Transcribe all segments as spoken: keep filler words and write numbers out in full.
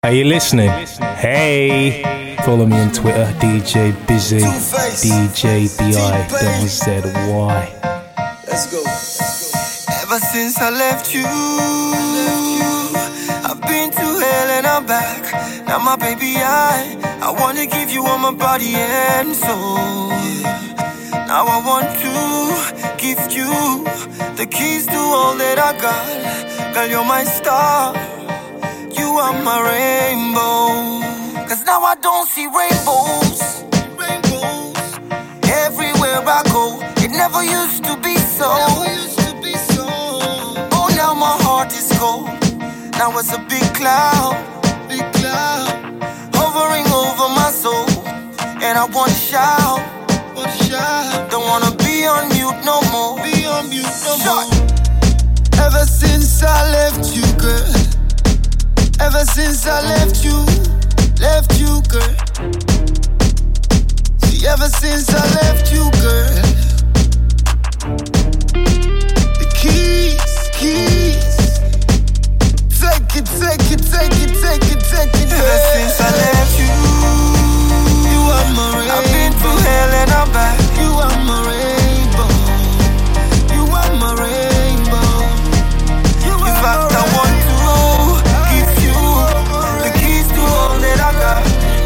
Are you listening? Hey! Follow me on Twitter, D J Busy, D J B I double Z Y. Let's go. Ever since I left you, I've been to hell and I'm back. Now my baby, I, I wanna give you all my body and soul. Now I want to gift you the keys to all that I got. Girl, you're my star, you are my rainbow. Cause now I don't see rainbows, rainbows everywhere I go. It never used to be so. Never used to be so. Oh, now my heart is cold. Now it's a big cloud, big cloud hovering over my soul. And I want to shout, want to shout. Don't wanna be on mute no more. Be on mute no more. Ever since I left you, girl. Ever since I left you, left you, girl. See, ever since I left you, girl. The keys, keys. Take it, take it, take it, take it, take it. Ever since I left you, you are my rainbow. I've been through hell and I'm back. You are my rainbow. You are my rainbow. You are In fact, I want to give you the keys to all that I got.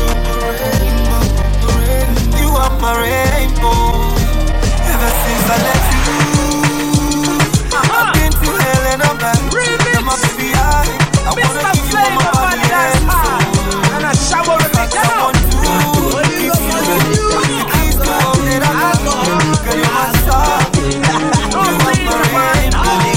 You are my rainbow. Ever since I left you, I've been through hell and I'm back. Now my baby, I, I wanna give you all my body and soul. And I shower with me, I want to give you the keys to all that I got. Girl, you're my star. You are my rainbow.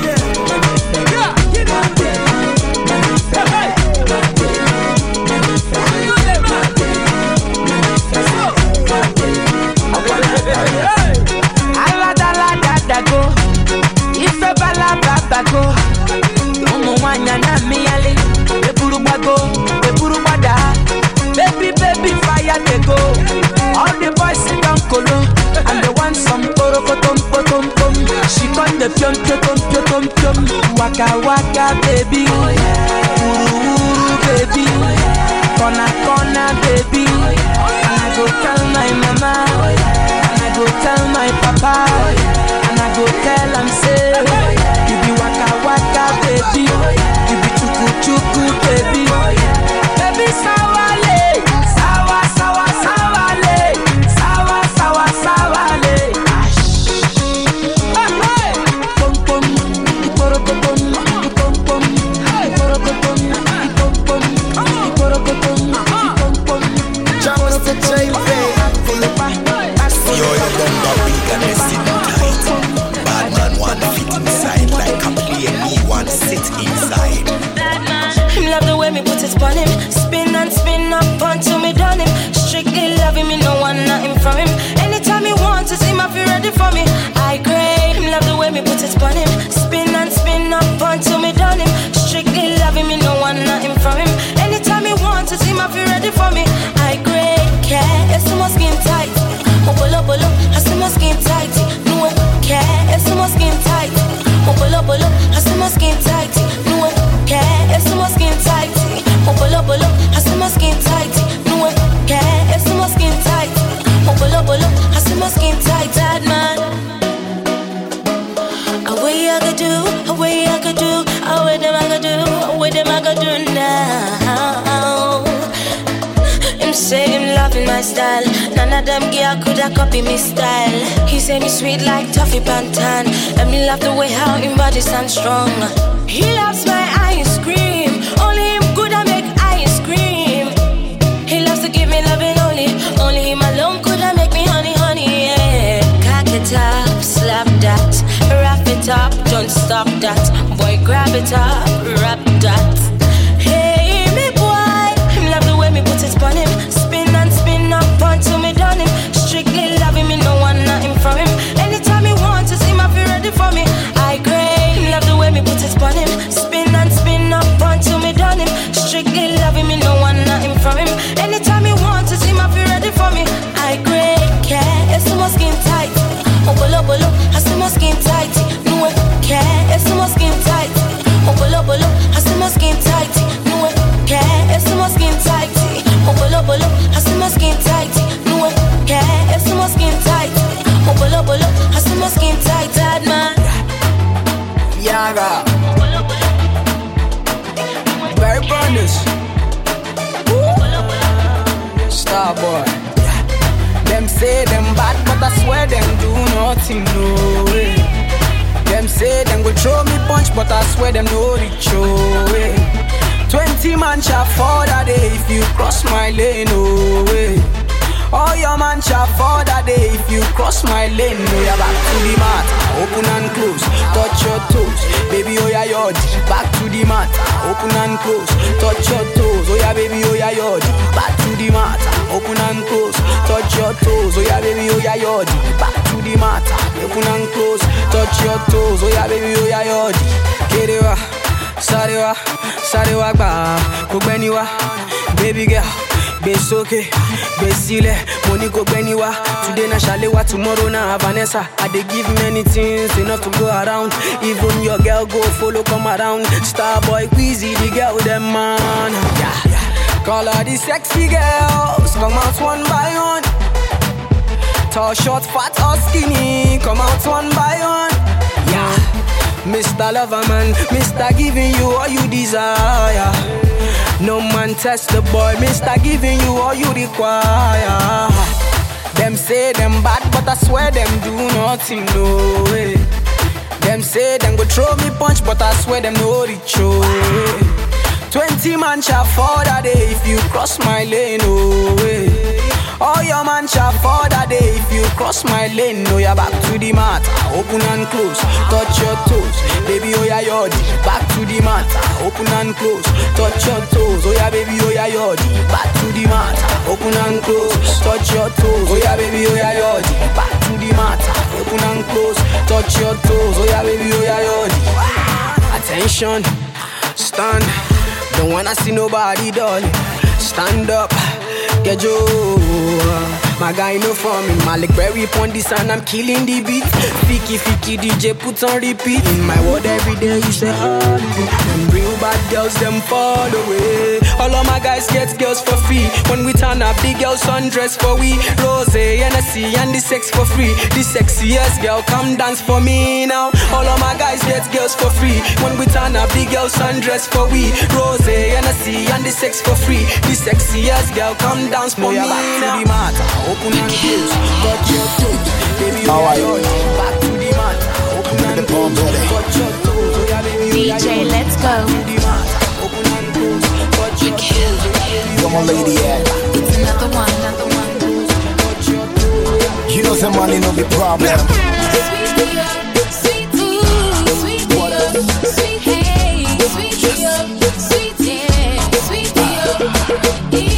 Baby, baby, fire they go. All the boys sit down colo, and they want some poro potom potom pom. She got the pion pion pion pion. Waka waka baby, uru uru baby, corner corner baby. And I go tell my mama, and I go tell my papa, and I go tell them say, you be waka waka baby, you be chuku chuku baby, baby sawale, sawa sawa sawale, sawa sawa sawale. Pom pom, poro pom, pom pom, poro pom, pom pom, poro pom, pom pom. Just the chain You're the bumper big and they sitting tight. Bad man want to fit inside like a plane. Me want to sit inside. Him love the way me put it on him. Spin and spin up until me done him. Strictly loving me, no one nothing from him. Anytime he wants to see my feel ready for me. I crave him love the way me put it on him. Spin and spin up until me done him. Strictly loving me, no one nothing from him. Anytime he wants to see my feel ready for me. I crave care, it's so much skin tight. Oh, bolo bolo, I see my skin tight. No care, it's so much skin tight. Oh, bolo bolo, I see my skin tight. No care, it's so much skin tight. Oh, bolo bolo, I see my skin tight. No care, it's so much skin tight. Oh, bolo bolo, I see my skin tight. Bad man, a way I could do, a way I could do, a way them I could do, a way them I could do now. Him say him loving my style. None of them girl coulda copy me style. He say me sweet like toffee pantan. And me love the way how him body stand strong. He loves my ice cream. Only him coulda make ice cream. He loves to give me loving only. Only him alone coulda make me honey honey. Yeah. Cock it up, slap that, wrap it up, don't stop that. Boy grab it up, wrap that. Hey me boy, him love the way me put it on him. Spin and spin up until me done him. Strictly loving me, no one nothing from him. Anytime he wants to see my feel ready for me. I crave him love the way me put it on him. Spin and spin up this. Starboy. Them say them bad, but I swear them do nothing, no way. Them say them go throw me punch, but I swear them no reach, oh way. Twenty man shall fall that day if you cross my lane, oh way. All your man shall fall that day if you cross my lane. Oh yeah, back to the mat, open and close, touch your toes, baby. Oh yeah, yod. Back to the mat, open and close, touch your toes. Oh yeah, baby. Oh yeah, yod. Back to the mat, open and close, touch your toes. Oh yeah, baby. Oh yeah, yod. Back to the mat, open and close, touch your toes. Oh yeah, baby. Oh yeah, yod. Kerewa, sarewa, sarewa ba, kugbeniwa, baby girl. Base okay, base money go beniwa. Today na Shalewa, tomorrow na Vanessa. I dey give many things enough to go around. Even your girl go follow come around. Starboy, Queasy, the girl them man. Yeah, yeah. Call all the sexy girls, come out one by one. Tall, short, fat or skinny, come out one by one. Yeah, Mister Loverman, Mister giving you all you desire. No man test the boy, Mister giving you all you require. Them say them bad, but I swear them do nothing, no way. Them say them go throw me punch, but I swear them no reach, oh way. Twenty man shall fall that day if you cross my lane, oh way. All your man shall fall that day if you cross my lane. No, you're back to the mat, open and close, touch your toes, baby. Oh yeah, yod. Back to the mat, open and close, touch your toes. Oh yeah, baby. Oh yeah, yod. Back to the mat, open and close, touch your toes. Oh yeah, baby. Oh yeah, yod. Back to the mat, open and close, touch your toes. Oh yeah, baby. Oh yeah, yod. Attention, stand. Don't wanna see nobody, darling. Stand up. Get you. My guy no for me. Malik Berry upon this and I'm killing the beat. Fiki Fiki D J put on repeat. In my world every day you say oh. Them real bad girls them fall away. All of my guys get girls for free. When we turn up the girls undress for we. Rose, N S C and the sex for free. The sexiest girl come dance for me now. All of my guys get girls for free. When we turn up the girls undress for we. Rose, N S C and the sex for free. The sexiest girl come dance for me now. Open and close, got your toes, baby. How are you? Back to the mat, open and close, got your toes, yeah, baby. D J, let's go. Open and close, got your toes. Come on, lady, yeah. It's another one, another one. You know some money no be problem. Sweet sweet ooh, sweet ooh, sweet hey, sweet ooh, sweet yeah, sweet ooh.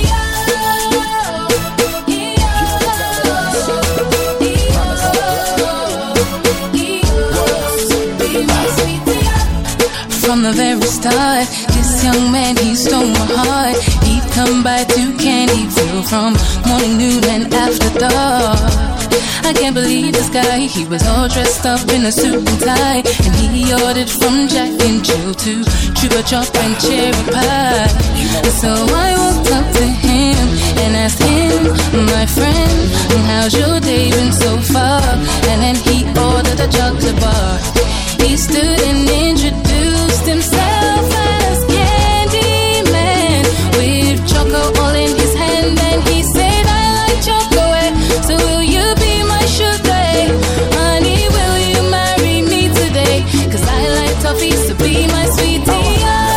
From the very start, this young man, he stole my heart. He'd come by to candy fill from morning, noon, and after dark. I can't believe this guy, he was all dressed up in a suit and tie. And he ordered from Jack and Jill to Chupa Chop and cherry pie. So I walked up to him and asked him, my friend, how's your day been so far? And then he ordered a chocolate bar. He stood and introduced himself as Candyman, with choco all in his hand, and he said, I like chocolate, so will you be my sugar? Honey, will you marry me today? Cause I like toffee, so be my sweetie.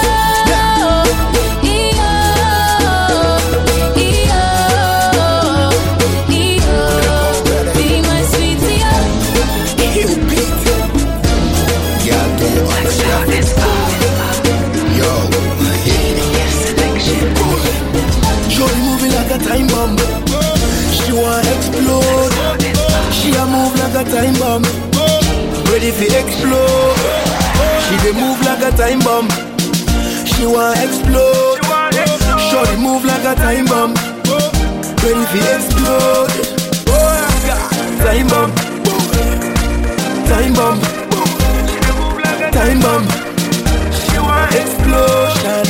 Time bomb. She want explode. She a move like a time bomb. Ready for explode. She dey move like a time bomb. She want explode. Shorty move like a time bomb. Ready for explode. Time bomb. Time bomb. Time bomb. She want explosion.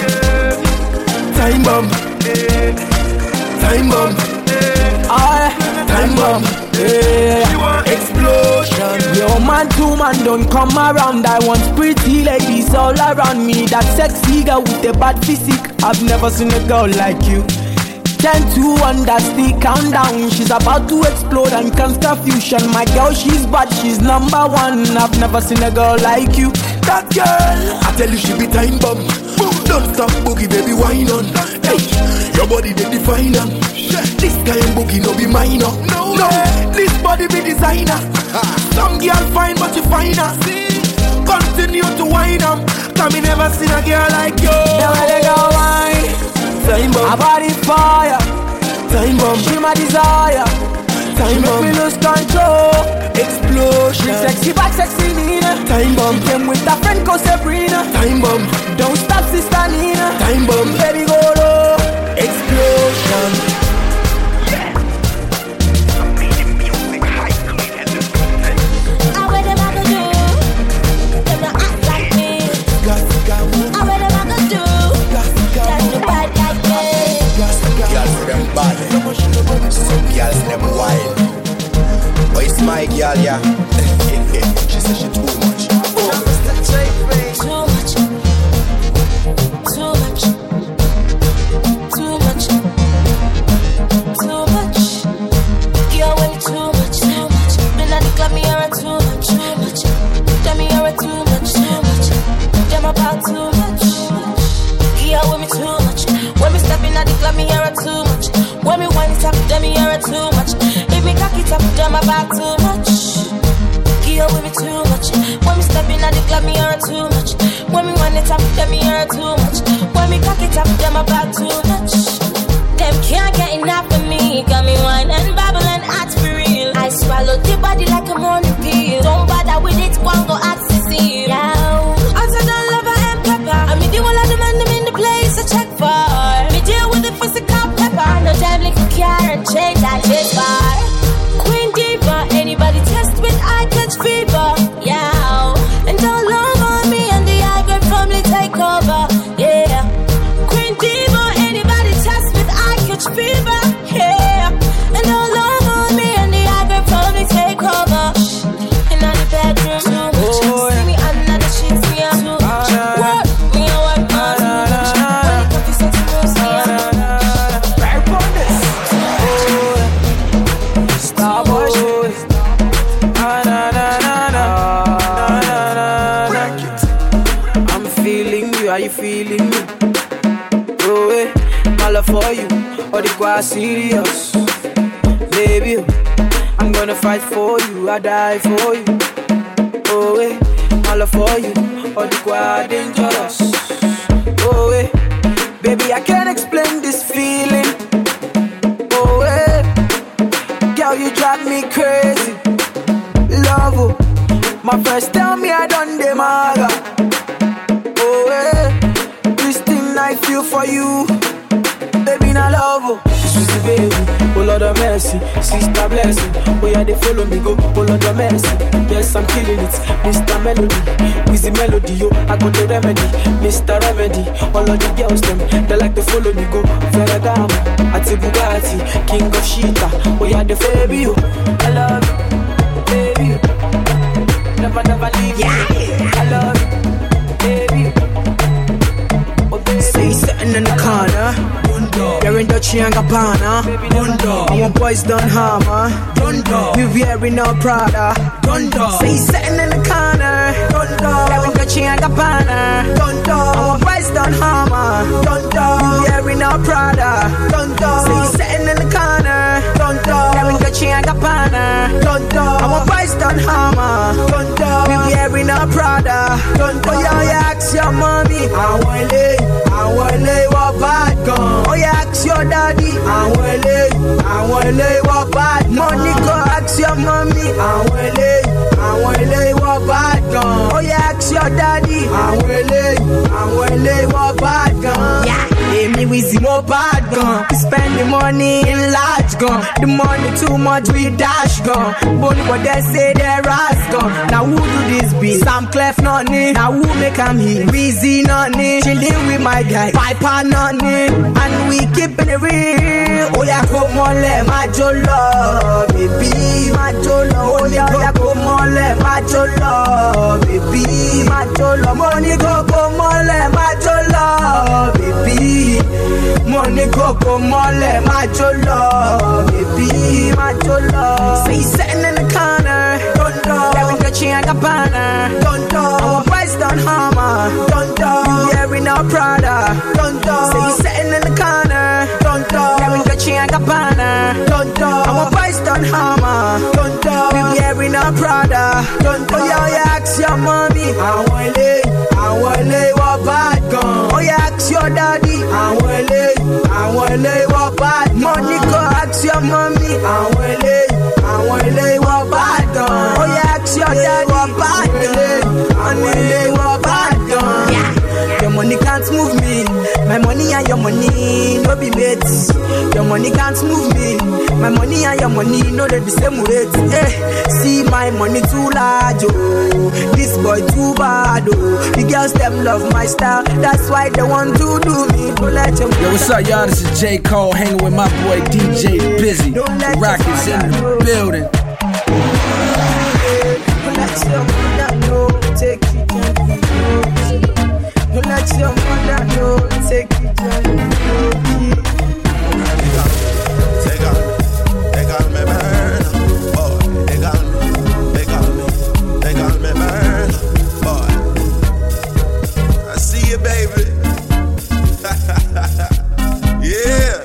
Time bomb. Time bomb, I time bomb. Yeah. She want explosion. Yo, man, two man don't come around. I want pretty ladies all around me. That sexy girl with the bad physique. I've never seen a girl like you. Ten to one, that's the countdown. She's about to explode and cause confusion. My girl, she's bad, she's number one. I've never seen a girl like you. That girl, I tell you she be time bomb. Don't stop boogie, baby, wine on. Hey, your body they define on. This kind boogie no be minor. No, no, this body be designer. Some girl fine but you finer. Continue to wine on. Cause me never seen a girl like you. Now I let go wine. Time bomb. My body fire. Time bomb. She my desire. Time She bomb. make me lose control. Explosion. Sexy back, sexy Nina. Time bomb. Came with a friend called Sabrina. Time bomb. Don't stop, sister Nina. Time bomb. Baby, go low. Explosion. I wear them I go do. Them not act like me. I wear them I go do. That's the bad like me. Girls them bad, some girls them wild. Oh, it's my girl, yeah. She said she too much. Too much. Too much. Too much. Too much. Girl, when you too much, too much. Then I declare me you're too much, too much. Tell me you're too much, too much. Them about too much. Girl, when me too much. When me step in, I declare me you're too much. When me wind it up, them me you're too much. If me cock it up, them about too much. Girl, when me too much. When me step in, I declare me you're too much. When me wind it up, them me you're too much. When me cock it up, them about too much. Them can't get enough of me. Got me wine and babble and act for real. I swallow the body like a morning pill. Don't bother with it, go and go act Cecile. Yeah. I said I love her and pepper. I mean, the one of the man them in the place I check for. Me deal with the physical pepper. No time like a car and change that shit bar. Queen diva, anybody test with I catch fever. Yeah. And don't love on me and the high grade family take over. Yeah. Queen diva, anybody test with I catch fever. Yeah. And don't love on me and the high grade family take over. In the bedroom, too much. See me under the sheets, me a too much. Work, me a work, man, too much. When it comes to sex, moves, me a too much. Right on this. Starboy shit. Na na na na na na na na. I'm feeling you, are you feeling me? Oh, eh, my love for you, all the quite serious. Baby, I'm gonna fight for you, I die for you. Oh, eh, my love for you, all the quite dangerous. Oh, eh, baby, I can't explain this feeling. Oh, eh, girl, you drive me crazy. Love, oh, my first tell me I done the maga. Oh, eh, this thing I feel for you, baby, na love, oh. Sweetie baby, oh Lord of mercy, sister blessing. Oh yeah, they follow me go, oh Lord of mercy. Yes, I'm killing it, Mister Melody, with the melody, yo, I got the remedy, Mister Remedy. All of the girls them, they like to follow me go. Ferragamo, Ati Bugatti, King of Shita. Oh yeah, they follow me, yo. I love you, baby. Never, never leave me. I love you, baby. Oh baby, say something in the corner. You're in Dolce and Gabbana. Our boys done hammer. We wearing our Prada. Say something in the corner. You're in Dolce and Gabbana. Our boys done hammer. We wearing our Prada. Say something in the corner. You're in Dolce and Gabbana. Our boys done hammer. We wearing our Prada. Oh yeah, yeah, ask your mommy. I want lay, I want lay what bad gun. Oh yeah, ask your daddy. I want lay, I want lay what bad. Money go ask your mommy. I want lay, I want lay what bad gun. Oh yeah, ask your daddy. I want lay, I want lay what bad gun. Yeah. Hey, me with more bad gun. We spend the money in large gun. The money too much, we dash gun. But what they say they're ras gun. Now who do this be? Sam Clef not me. Now who make him here? Weezy not me. Chilling with my guy. Piper not me. And we keeping it real. Oh yeah, come on, let my jo love, baby. macho love. Money go go mole, macho love, baby, macho love. Money go go mole, macho love, baby. Money go go mole, macho love, baby, macho love. Say you sitting in the corner, don't know. Wearing Gucci and Gabbana, don't know. Our price don't hammer, don't know. You wearing our Prada, don't know. Say you sitting in the corner, don't know. Wearing Gucci and Gabbana, don't know. Our price don't hammer, don't know. We wearing our Prada, don't know. Oh yeah, you ask your mommy, I want lay, I want lay what bad gun. Oh yeah, ask your daddy, I want lay, I want lay what bad. Money go ask your mommy, I want lay, I want lay what bad gun. Oh yeah, ask your daddy, what bad gun. I want lay what bad gun. Yeah. Your money can't move me, my money and your money no be mates. Your money can't move me, my money and your money no they the same weight. Hey, see my money too large, oh, this boy too bad, oh. The girls them love my style, that's why they want to do me. Don't let them. Yo, what's up, y'all? This is J. Cole hanging with my boy D J Busy. The Rockets in the building. Don't let your mother know, take it gently. Don't let your mother know, take it gently. They got me, they got me burn. Oh, they got me, they got me, they got me burn. Boy, I see you, baby. Yeah.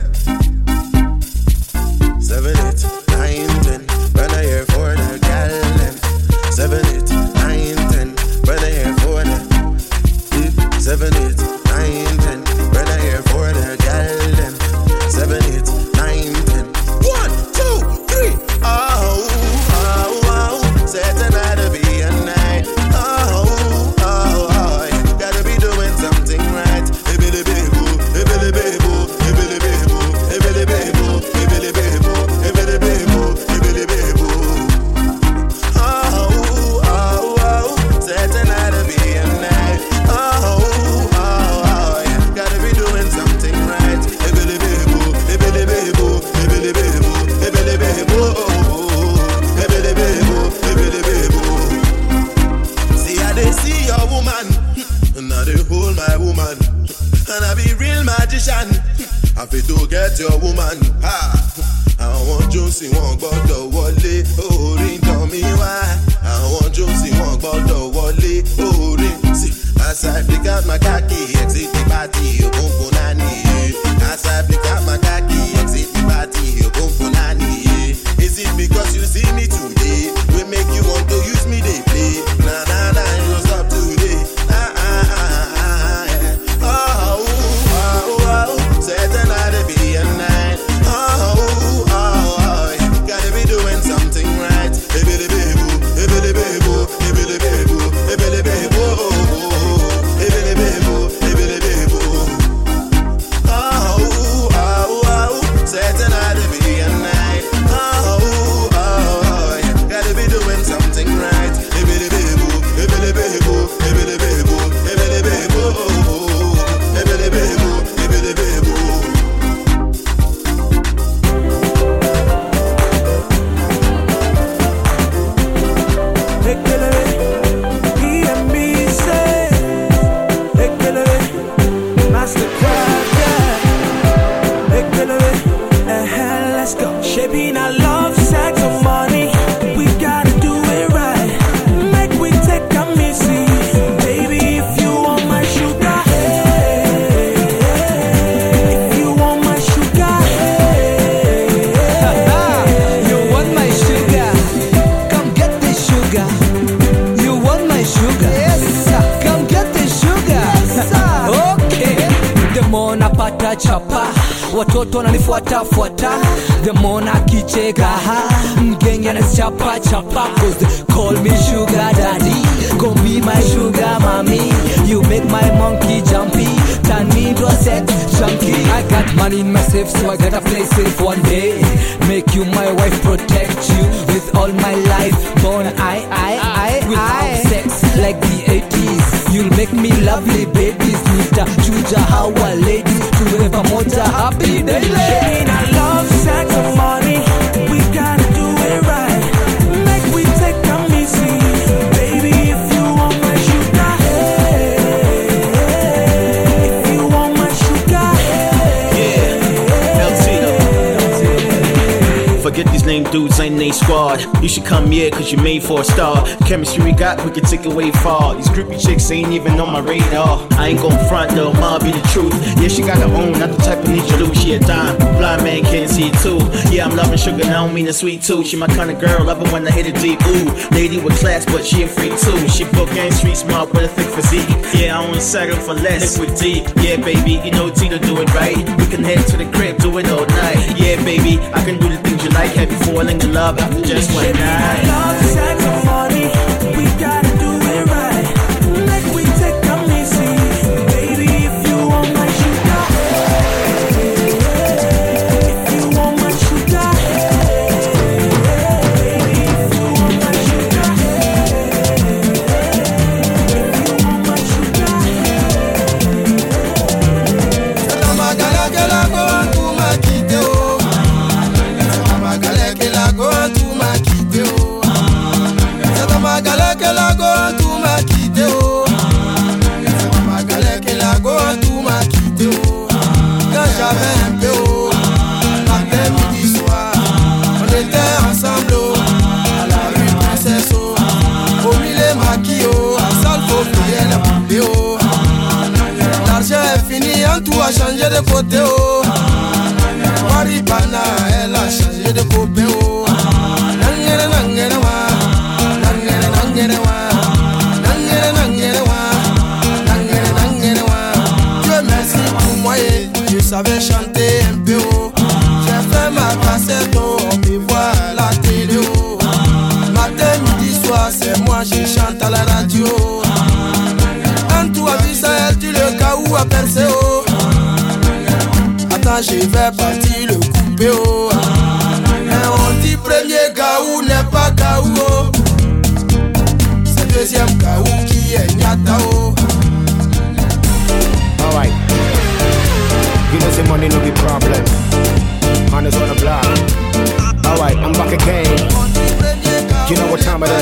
Seven, eight, nine, ten. Run a here for the gal. Seven, eight, nine, ten. Run a here for the. Seven, eight, nine, ten. Run a here for the gal. Seven, eight, nine, ten. One, two, three. Oh, oh, oh. Said tonight to be a night. Oh, oh, oh. Gotta be doing something right. Hey, Billy Baby, hey, Billy Baby, hey, Billy Baby, hey, Billy Baby, hey, Billy Baby, hey, Billy Baby, hey, Billy Baby. Oh, oh, oh. Said tonight to be a night. Oh, oh, oh. Gotta be doing something right. Hey, Billy Baby, hey, Billy Baby, hey, Billy Baby, hey, Billy Baby, hey, Billy Baby, hey, Billy Baby. See how they see your woman, and now they hold my woman, and I be real magician. I feel to get your woman. Ha! I want Josie, one gbọ́dọ̀ wọlé, orin tell me why. I want Josie, one gbọ́dọ̀ wọlé, orin. See, as I pick out my khaki, exit the party, you boom boom nani. As I pick out my khaki, exit the party, you boom boom nani. Is it because you see me today? We make you want to use me, they play. Nah nah nah, you stop today. Ah ah ah ah. Yeah. Oh oh oh, said tonight to be a night. Oh oh oh, gotta be doing something right. Hey Billy Baby, hey Billy Baby, hey Billy Baby, hey Billy Baby, hey Billy Baby, hey Billy Baby. Oh oh oh, said tonight to be a night. Oh oh, gotta be doing something right. Hey Billy Baby, hey Billy Baby, hey Billy Baby, hey Billy Baby, hey Billy Baby, hey Billy Baby. Let's go. Shaping our love, sex, and money. We gotta do it right. Make we take a missy. Baby, if you want my sugar, hey. If you want my sugar, hey. You want my sugar? Come get the sugar. You want my sugar? Yes, sir. Come get the sugar. Yes, sir. Okay. The more napata chapa, watoto wananifuata fuata. The more nakicheka, mgenge anachapa chapa. Cause they call me sugar daddy. Go be my sugar mommy. You make my monkey jumpy, turn me into a sex junkie. I got money in my safe, so I gotta play safe one day. Make you my wife, protect you with all my life. Born I, I, I, without sex like the eighties. You'll make me lovely babies. Nita, chuja, hawa ladies. Tuwe pamoja happy daily. In our love, sex, and money, we gotta do it right. Forget these lame dudes, ain't they squad. You should come here, cause you made for a star. Chemistry we got, we can take it way far. These groupie chicks ain't even on my radar. I ain't gon' front though, ma be the truth. Yeah, she got her own, not the type of need you lose. She a dime, blind man can't see it too. Yeah, I'm loving sugar, I don't mean a sweet too. She my kind of girl, love it when I hit it deep. Ooh, lady with class, but she a freak too. She book game, street smart with a thick physique. Yeah, I won't settle for less. Liquid deep, yeah baby, you know T to do it right. We can head to the crib, do it all night. Yeah baby, I can do the things you like. Have you falling in love after just one night? Love is like a party, we gotta do it right. Like we take them easy, baby. If you want my sugar, if you want my sugar, baby. If you want my sugar, if you want my sugar. Tell my gala gala go to my kiddo. Tell my gala gala go to my kiddo. Tell my gala gala go to my kiddo. Tell my gala gala go to my kiddo. Quand j'avais un peu haut, matin, midi, soir, on était ensemble à la rue Princesse. Au milieu maquillot, à salle faut payer la poupée. L'argent est fini, en tout a changé de côté. Maribana, elle a changé de côté. Nangere, nangere, wa. Nangere, nangere, wa. Nangere, nangere, wa. Nangere, nangere, wa. Dieu merci pour moi, et je savais chanter un peu haut. J'ai fait ma cassette, on me voit à la télé. Matin, midi, soir, c'est moi, je chante à la radio. En tout à ça, elle dit le cas où à penser. Attends, je vais partir le couper. Et on dit premier gaou n'est pas gaou. C'est deuxième gaou qui est nyatao. Alright. You know, say money no be problem. Man is on the block. Alright, I'm back again. You know what time it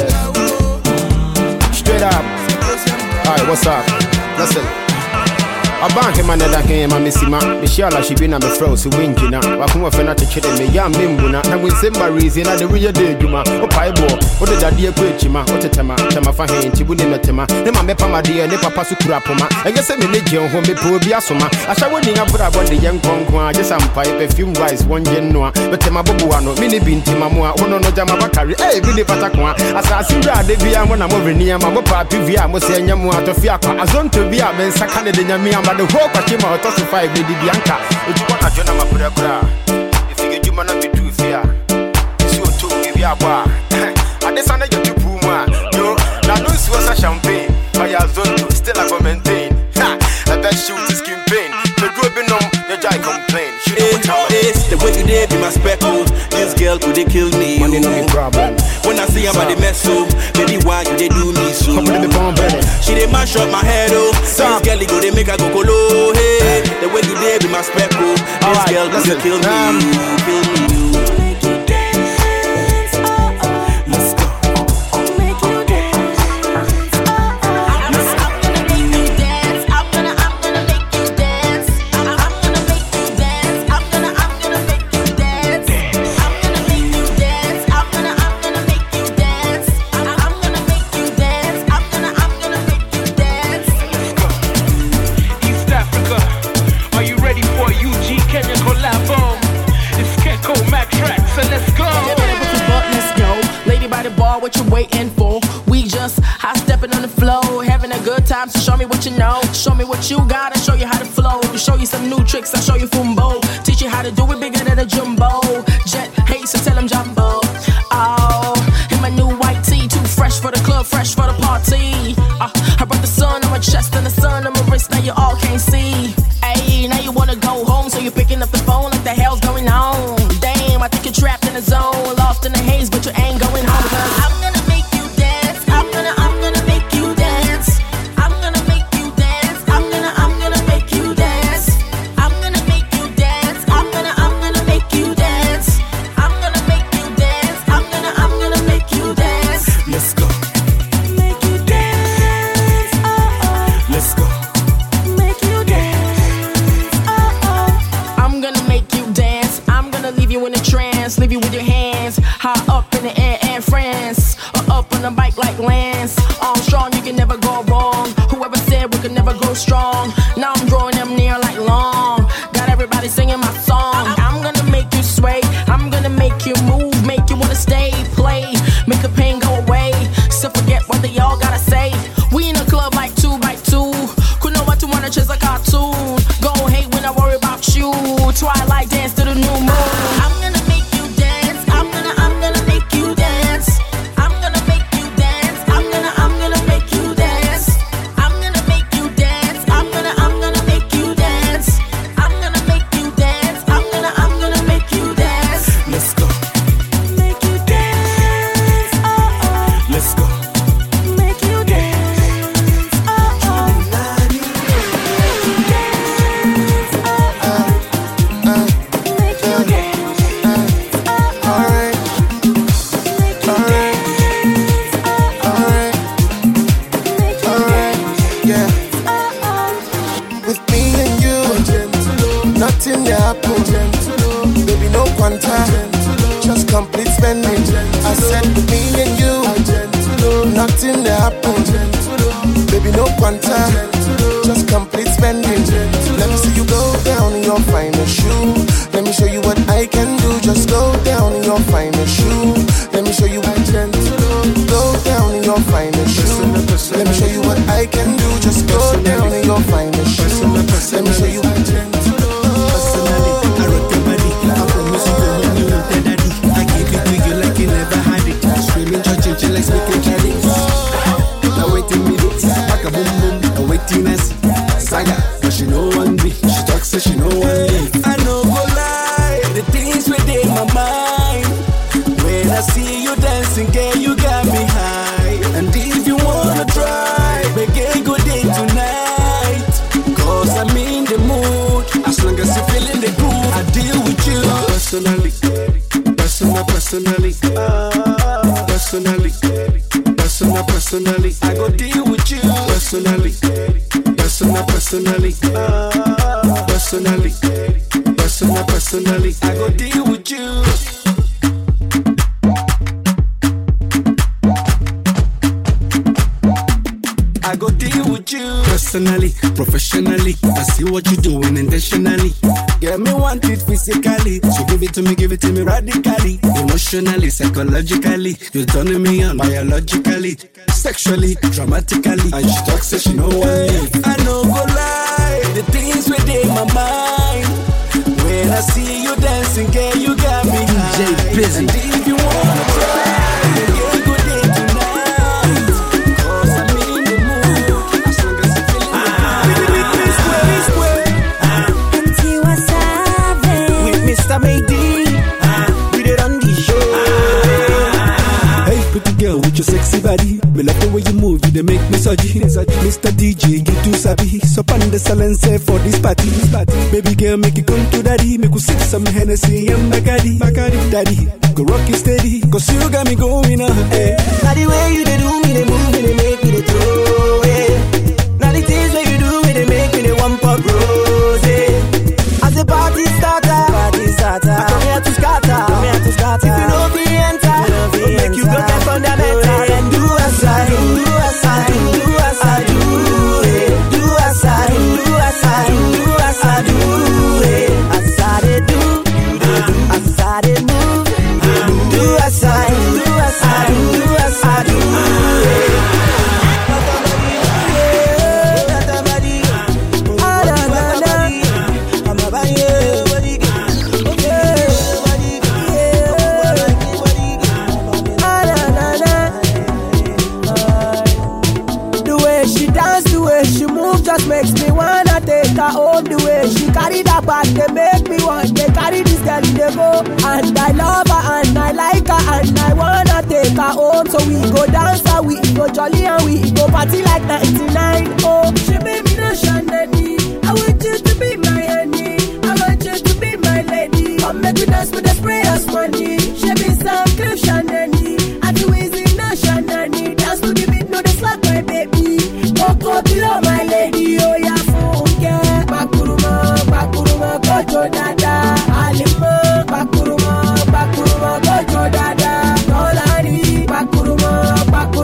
is. Straight up. Alright, what's up? Listen. A bank man that came my missima. Michelle, she been on the fro, so winking. I come off and I take it in me. Yam Mimbuna, and with Simba reason at the real day, Juma, or Piebo, what did I dear Quechima, what a tema, Tama Fahin, Tibunima Tema, Nema Mepa, dear, Nepa Pasukurapoma, and yes, I'm in the jail home, poor Biasoma. I shall win up about the young Conqua, just some pipe, a few rice, one genoa, but Tema Bobuano, Mini Bin Timamua, one on Jamabakari, eh, Billy Patakwa, as I see that they be a one over near Mama P V, I must say Yamua to Fiaka, as on to be a man, Sakana de Yamia. The whole Kachima to five with the Bianca. If you want to join my brother, if you get you man be too fair, it's your two give you a bar. And this under your two puma. Yo, now no was a champagne. I have done to still I go maintain. Ha, I bet shoot is skin pain. The group in them, your jai complain. It's the way you did be my speckle. This girl could they kill me. Money no be problem. When I see about the mess up, baby why you they do me so? She they mash up my head oh. This girl they go they make her go colo. Hey, the way you did be my speckle. This girl could they kill me, kill me. What you waiting for? We just high stepping on the flow, having a good time. So show me what you know, show me what you got, and show you how to flow. To show you some new tricks, I'll show you Fumbo. Teach you how to do it bigger than a jumbo. Jet hates, so tell him jumbo. Oh, in my new white tee, too fresh for the club, fresh for the party. Uh, I brought the sun on my chest and the sun on my wrist. Now you all can't see. Ayy, now you wanna go home, so you're picking up the phone like the hell's going on. Damn, I think you're trapped in the zone, lost in the haze, but you ain't going home. I'm gonna make you dance. I'm gonna, I'm gonna make you dance. I'm gonna make you dance. I'm gonna, I'm gonna make you dance. I'm gonna make you dance. I'm gonna, I'm gonna make you dance. I'm gonna make you dance. I'm gonna, I'm gonna make you dance. Let's go. Make you dance. Oh oh. Let's go. Make you dance. Oh oh. I'm gonna make you dance. I'm gonna leave you in a trance. Leave you with your hands. on a bike like Lance Armstrong, you can never go wrong. Whoever said we could never go strong, now I'm drawing them near like long. Got everybody singing my song. I'm gonna make you sway, I'm gonna make you move, make you wanna stay, play, make the pain go away. So forget what they all gotta say. We in a club like two by two. Could know what to wanna chase a cartoon. Go hate when I worry about you. Twilight dance to the new moon. I'm gonna make you dance. I'm gonna, I'm gonna make you dance. I'm gonna make you dance. I'm gonna, I'm gonna make you dance. I'm gonna make you dance. I'm gonna, I'm gonna make you dance. I'm gonna make you dance. I'm gonna, I'm gonna make you dance. Let's go. Make you dance. Oh oh. Let's go. Make you dance. Oh oh. Nothing happen, baby, no quanta, just complete spending. I said with me and you, nothing happen, baby, no quanta, just complete spending. Let me see you go down in your finest shoe. Let me show you what I can do. Just go down in your finest shoe. Let me show you what I can do. Go down in your finest shoe. Let me show you what I can do. Just go down in your finest shoe. Let me show you what I can do. Like speaking Chinese. Now waiting minutes, pack a boom boom. Now waiting us, saga. But she know one beat. She talks so she know one leave. I know go lie, the things within my mind. When I see you dancing, girl, you got me high. And if you wanna try, make a good day tonight. Cause I'm in the mood. As long as you're feeling the groove, I deal with you. Personally, personal, personally. Personally, personal, personally, I go deal with you. Personally, personal, personally, personally, personal, personally, I go deal with you. I go deal with you. Personally, professionally, I see what you're doing intentionally. Yeah, me want it physically, so give it to me, give it to me radically. Emotionally, psychologically, you're turning me on biologically, sexually, dramatically. And she talks so she know one leave. I know go lie, the things within my mind. When I see you dancing, girl, you got me high. D J Busy. And if you wanna try, yeah, good day tonight. Cause I'm in the mood. As long as you're feeling the groove. Until I savage. With Mister Mayday, we did on the show. Hey, pretty girl with your sexy body. Me like the way you move, you they make me surgy. Mister D J, get too savvy. So pan the silence for this party. Baby girl, make it come to daddy. Make you sip some Hennessy and Bacardi. Bacardi, daddy, go rock it steady. Cause you got me going on. Hey. Now the way you they do me, they move me, they make me they throw it. Now the things that you do me, they make me they one pop rose. As the party starter, party starter, I come here to scatter, come here to scatter. If you know the enter, I'll make you go get fundamental and do as I do, do as I do, do as I do, do as I do, do as I do, do as I do, as I they do, as I they move, do as I do, do as I do, do as I do. Just makes me wanna take her home. The way she carry that bag, they make me want. They carry this girl, they go. And I love her and I like her and I wanna take her home. So we go dance and we go jolly and we go party like ninety-nine. Oh, she made me no shandy. I want you to be my honey. I want you to be my lady. Come make me dance with the spray of money. She be some cliff shandy. I do easy no shandy. Dance to the beat, no the slack my baby. Coco below my lady, oh ya funke. Bakuruma, bakuruma, gojo dada. Alima, bakuruma, bakuruma, gojo dada. Dolari, bakuruma, bakuruma.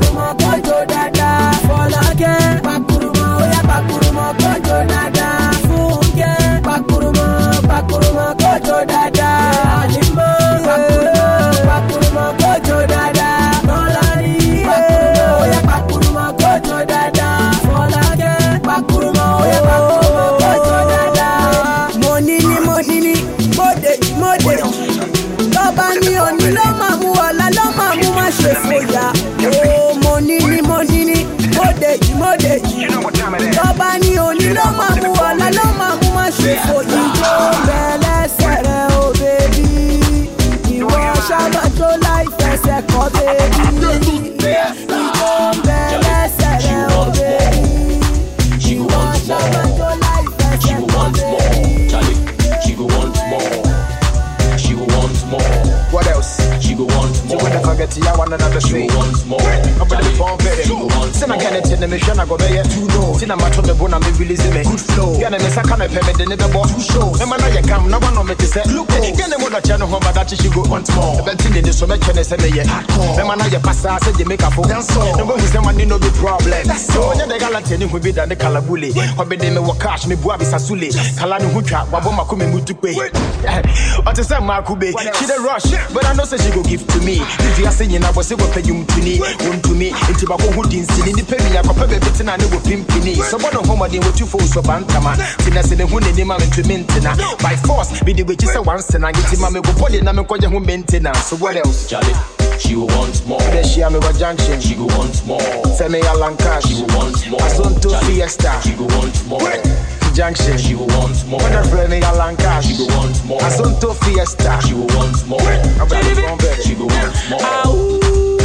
kojo dada. Alimbo, pakuruma, pakuruma, kojo dada. Nolani, pakuruma, oya pakuruma, kojo dada. Folake, pakuruma, oya pakuruma, kojo dada. Monini, monini, modeji, modeji. Toba ni oni lo mamu ola lo mamu ma se foya. Oh, monini, monini, modeji, modeji. Toba ni oni lo mamu ola lo mamu ma se foya. Bele sere oh baby, you want shama to life ese ko baby. Bele sere oh baby, you want shama to life ese ko baby. She go want more. She go want more. What else? She go want more. You wanna forget you want another She go want more. I'm gonna be born better. Send again it in the mission I go there. Two no. Tina match on the bone and me release me. Good flow. Yeah, me say can I pay me the never bought two shows. Me man I come now one on me to say. Look, get them on the channel home but that she go want more. The thing in the so much and say me yeah. Me man I pass I say you make a phone. No one who say man no be problem. So when the galantine who be the kalabuli. Ho be dem me work cash me bua bi sasule. Kala no hu twa wabo makome mutu pe. What is that Markube? She the rush, but I know say she go give to me. If you are saying I was able to pay you to me, one to me, into my whole din sin in the penny, I could pay bit and I know pimpini. So one of home I did with two phones of Bantama. Finesse in the Hundy name I'm into maintenance. By force, be the witches at once and I get him a body and I'm going to maintenance. So what else? Charlie, she will want more. Then she am a junction. She go want more. Send me a long cash. She will want more. Asonto Fiesta. She go want more. Junction. She will want more. When I play me a long cash. She go want more. Asonto Fiesta. She will want more. I'm ready for better. She go want more. Ow,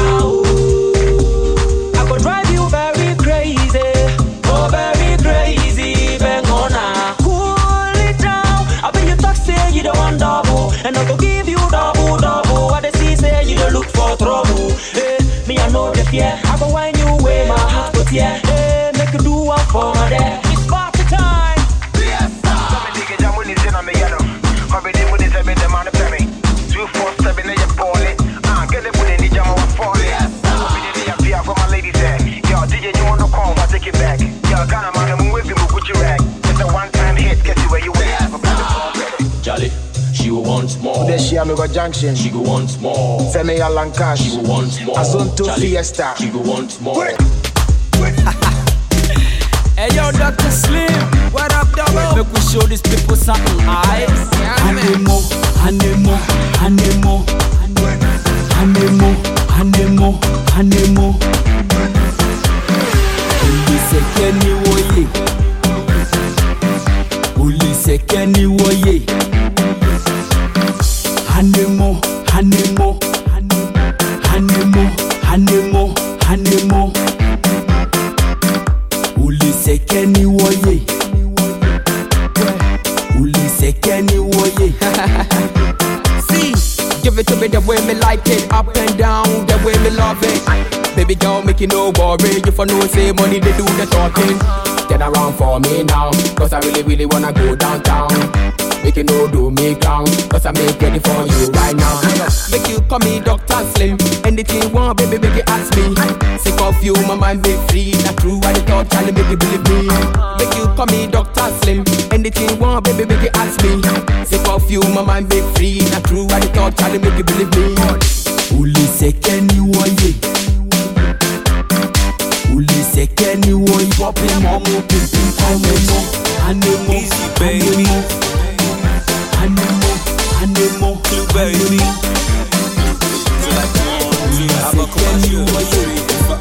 ow. I go drive you very crazy. Oh, very crazy. Bang on now. Cool it down. I bet you talk say you don't want double. And I go give you double, double. What they see say you don't look for trouble. Hey, me I know the fear. I go wind you away my heart but yeah. Hey, make you do one for my dad. It's party time. Yes, sir. Some dig it down when it's in on me yellow. Come in with it, I'm in the man of me. Two four seven in your body. Ah, get it with any jam on fall. Yes, sir. Come in the appear for my ladies there. Yo, D J, you want to call? I take it back. Yo, Ghana man, I'm with you, with your rag. It's a one-time hit, get you where you at. Charlie, she will want more. Then she am a junction. She go want more. Send me a long cash. She will want more. Asonto Charlie, Fiesta. She go want more. Hey yo, Doctor Slim, what up, double? Make we show these people something, aight? Anemo, anemo, anemo, anemo, anemo, anemo. Uli sekeni woye, uli sekeni woye. Anemo, anemo, anemo, anemo, anemo. Uli sekeni woye, uli sekeni woye. See, give it to me the way me like it, up and down, the way me love it. Baby girl, make you no worry, if I know say money they do the talking. Get around for me now, cause I really really wanna go downtown. Make you no do me clown, cause I make ready for you right now. Make you call me Doctor Slim, anything you want, baby, make you ask me. Sick of you, my mind be free, not true, I thought, Charlie, make you believe me. Make you call me Doctor Slim, anything you want, baby, make you ask me. Sick of you, my mind be free, not true, I thought, Charlie, make you believe me. Uli sekeni woye, uli sekeni woye. Popping momo, pimpin, anemo, anemo, easy baby. Anemo, anemo, you baby. I'm a commercial woye.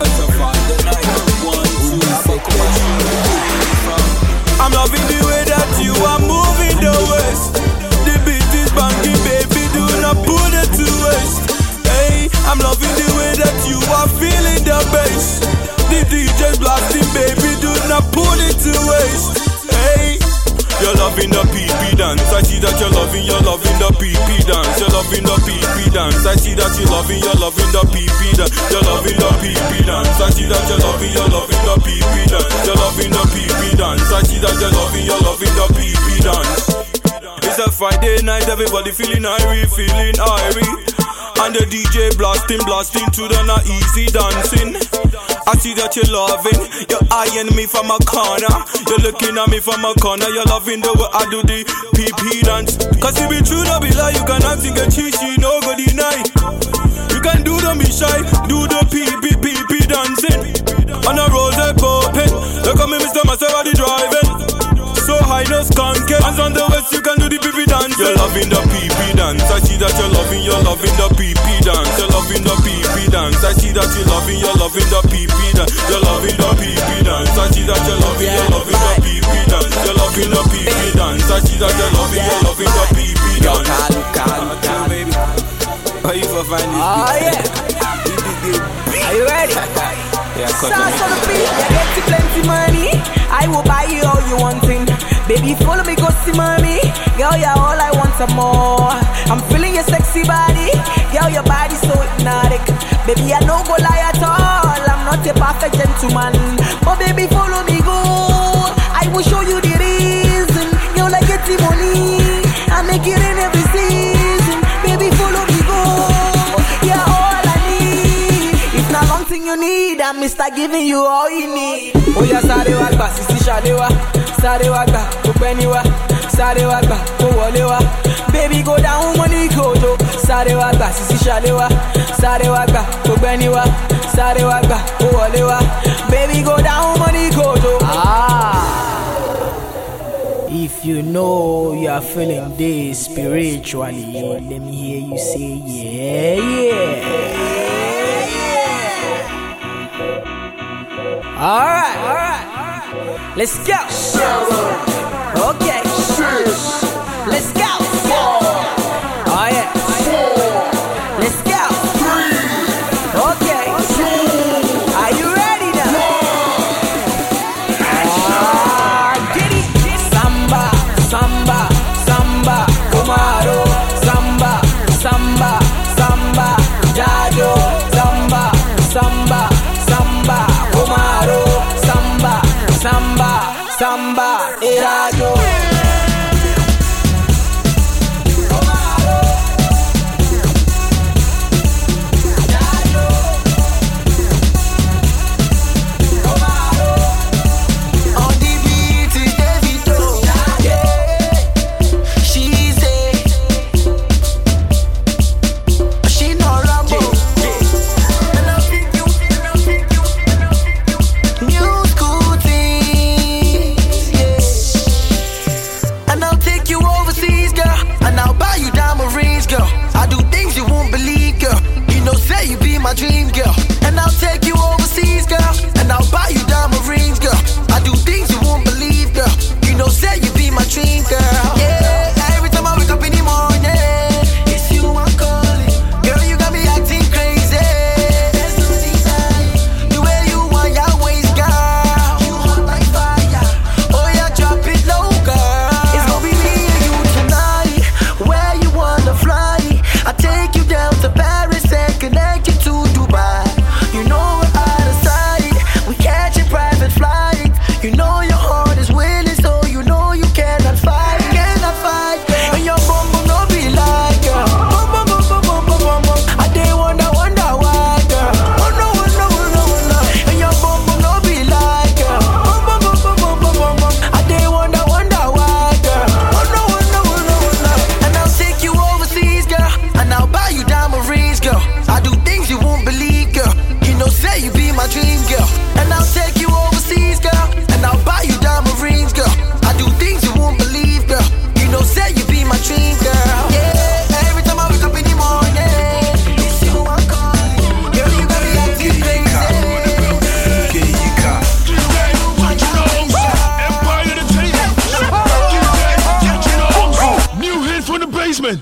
I'm loving the way that you are moving the waist. The beat is banging, baby, do not put it to waste. Hey, I'm loving the way that you are feeling the bass. The D J's blasting, baby, do not put it to waste. Hey, you're loving the P P dance. I see that you're loving, you're loving the P P dance. You're loving the P P dance. I see that you're loving, you're loving the P P dance. You're loving the P P dance. I see that you're loving, you're loving the P P dance. You're loving the P P dance. I see that you're loving, you're loving the P P dance. It's a Friday night, everybody feeling irie, feeling irie. And the D J blasting, blasting to the not easy dancing. I see that you're loving, you're eyeing me from a corner. You're looking at me from a corner, you're loving the way I do the P P dance. Cause if it's true, don't be lie, you can dance and get cheesy, no go deny. You can do, don't be shy, do the P P P P dancing. On the road they popping, look at me Mister Maserati driving. So high, no skunking. Hands on the west, you can do the P P dance. You're loving the P P dance. I see that you're loving, you're loving the P P dance. You're loving the P P dance. I see that you're loving, you're loving the P P dance. You're loving the P P dance. I see that you're loving, you're loving the P P dance. You're loving the P P dance. I see that you're loving, you're loving the P P dance. Yo, Kalu, Kalu, baby. How you for finding this? Oh yeah. Are you ready? Yeah, cut Stars on the beat, you get you plenty money. I will buy you all you wanting. Baby, follow me, go see mommy. Girl, you're all I want some more. I'm feeling your sexy body. Girl, your body so hypnotic. Baby, I no go lie at all. I'm not a perfect gentleman, but baby, follow me, go. I will show you the reason. Girl, I get the money. I make it in every season. Baby, follow me, go. You're all I need. If not long thing you need, I'm Mister Giving you all you need. Oh yeah, sorry, wagba, sisi shalewa. Sorry, wagba, kupeniwa. Sorry, wagba, kuwolewa. Baby, go down, money go do. Sorry, wagba, sisi shalewa. Sorry, wagba, kupeniwa. Sorry, wagba, kuwolewa. Baby, go down, money go do. Ah. If you know you are feeling this spiritually, let me hear you say yeah, yeah. Alright, alright, let's go. Okay, let's go. Oh yeah, let's go. Okay, are you ready now? Ah, get it. Samba, samba, samba, Kumaro, samba, samba, samba, Jajo, samba, samba, samba, Kumaro, samba, samba, samba, Jajo. My dream girl, and I'll take you overseas, girl, and I'll buy you diamond rings, girl. I do things you won't believe, girl. You know, say you be my dream girl. Yeah, every time I wake up in the morning, it's you I'm calling. Girl, you got me acting crazy. There's no denying the way you want your waist, girl. You hot like fire. Oh yeah, drop it low, girl. It's gonna be me and you tonight. Where you wanna fly? I take you down to Paris and connect you to Dubai. You know we're out of sight. We catch a private flight. You know your heart is willing, so you know you cannot fight. Cannot fight, girl. And your bum bum no be like, girl. Bum bum bum bum bum bum bum bum. I dey wonder, wonder why, girl. Wonder, wonder, wonder, wonder. And your bum bum no be like, girl. Bum bum bum bum bum bum bum bum. I dey wonder, wonder why, girl. Wonder, wonder, wonder, wonder. And I'll take you overseas, girl, and I'll buy you diamond rings, girl. I do things you won't believe, girl. You know, say you be my dream, girl. And I'll take you overseas, girl, and I'll buy you diamond rings, girl. I do things you won't believe, girl. You know, say you be my dream, girl. Yeah, every time I wake up in the morning, it's you I'm calling. Girl, you got me acting crazy. New hit from the basement.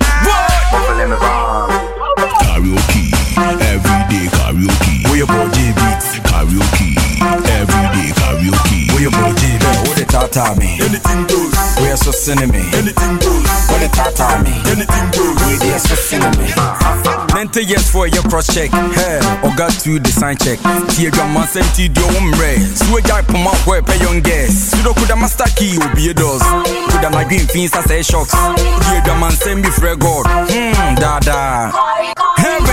Karaoke, everyday karaoke. Where your boy J beats karaoke, everyday karaoke. Where your boy J beats. What the tata me? Anything goes. Where so cinema? Anything goes. What the tata me? Anything goes. Where they so cinema? Ninety years for your cross check. Hey, or got to the sign check. Tia grandma sent you do umbre. So I put my boy pay young guess. You don't could a master key will be a does. Could a my green fins as a shocks. Tia grandma send me for God. Hmm, da da. Hey.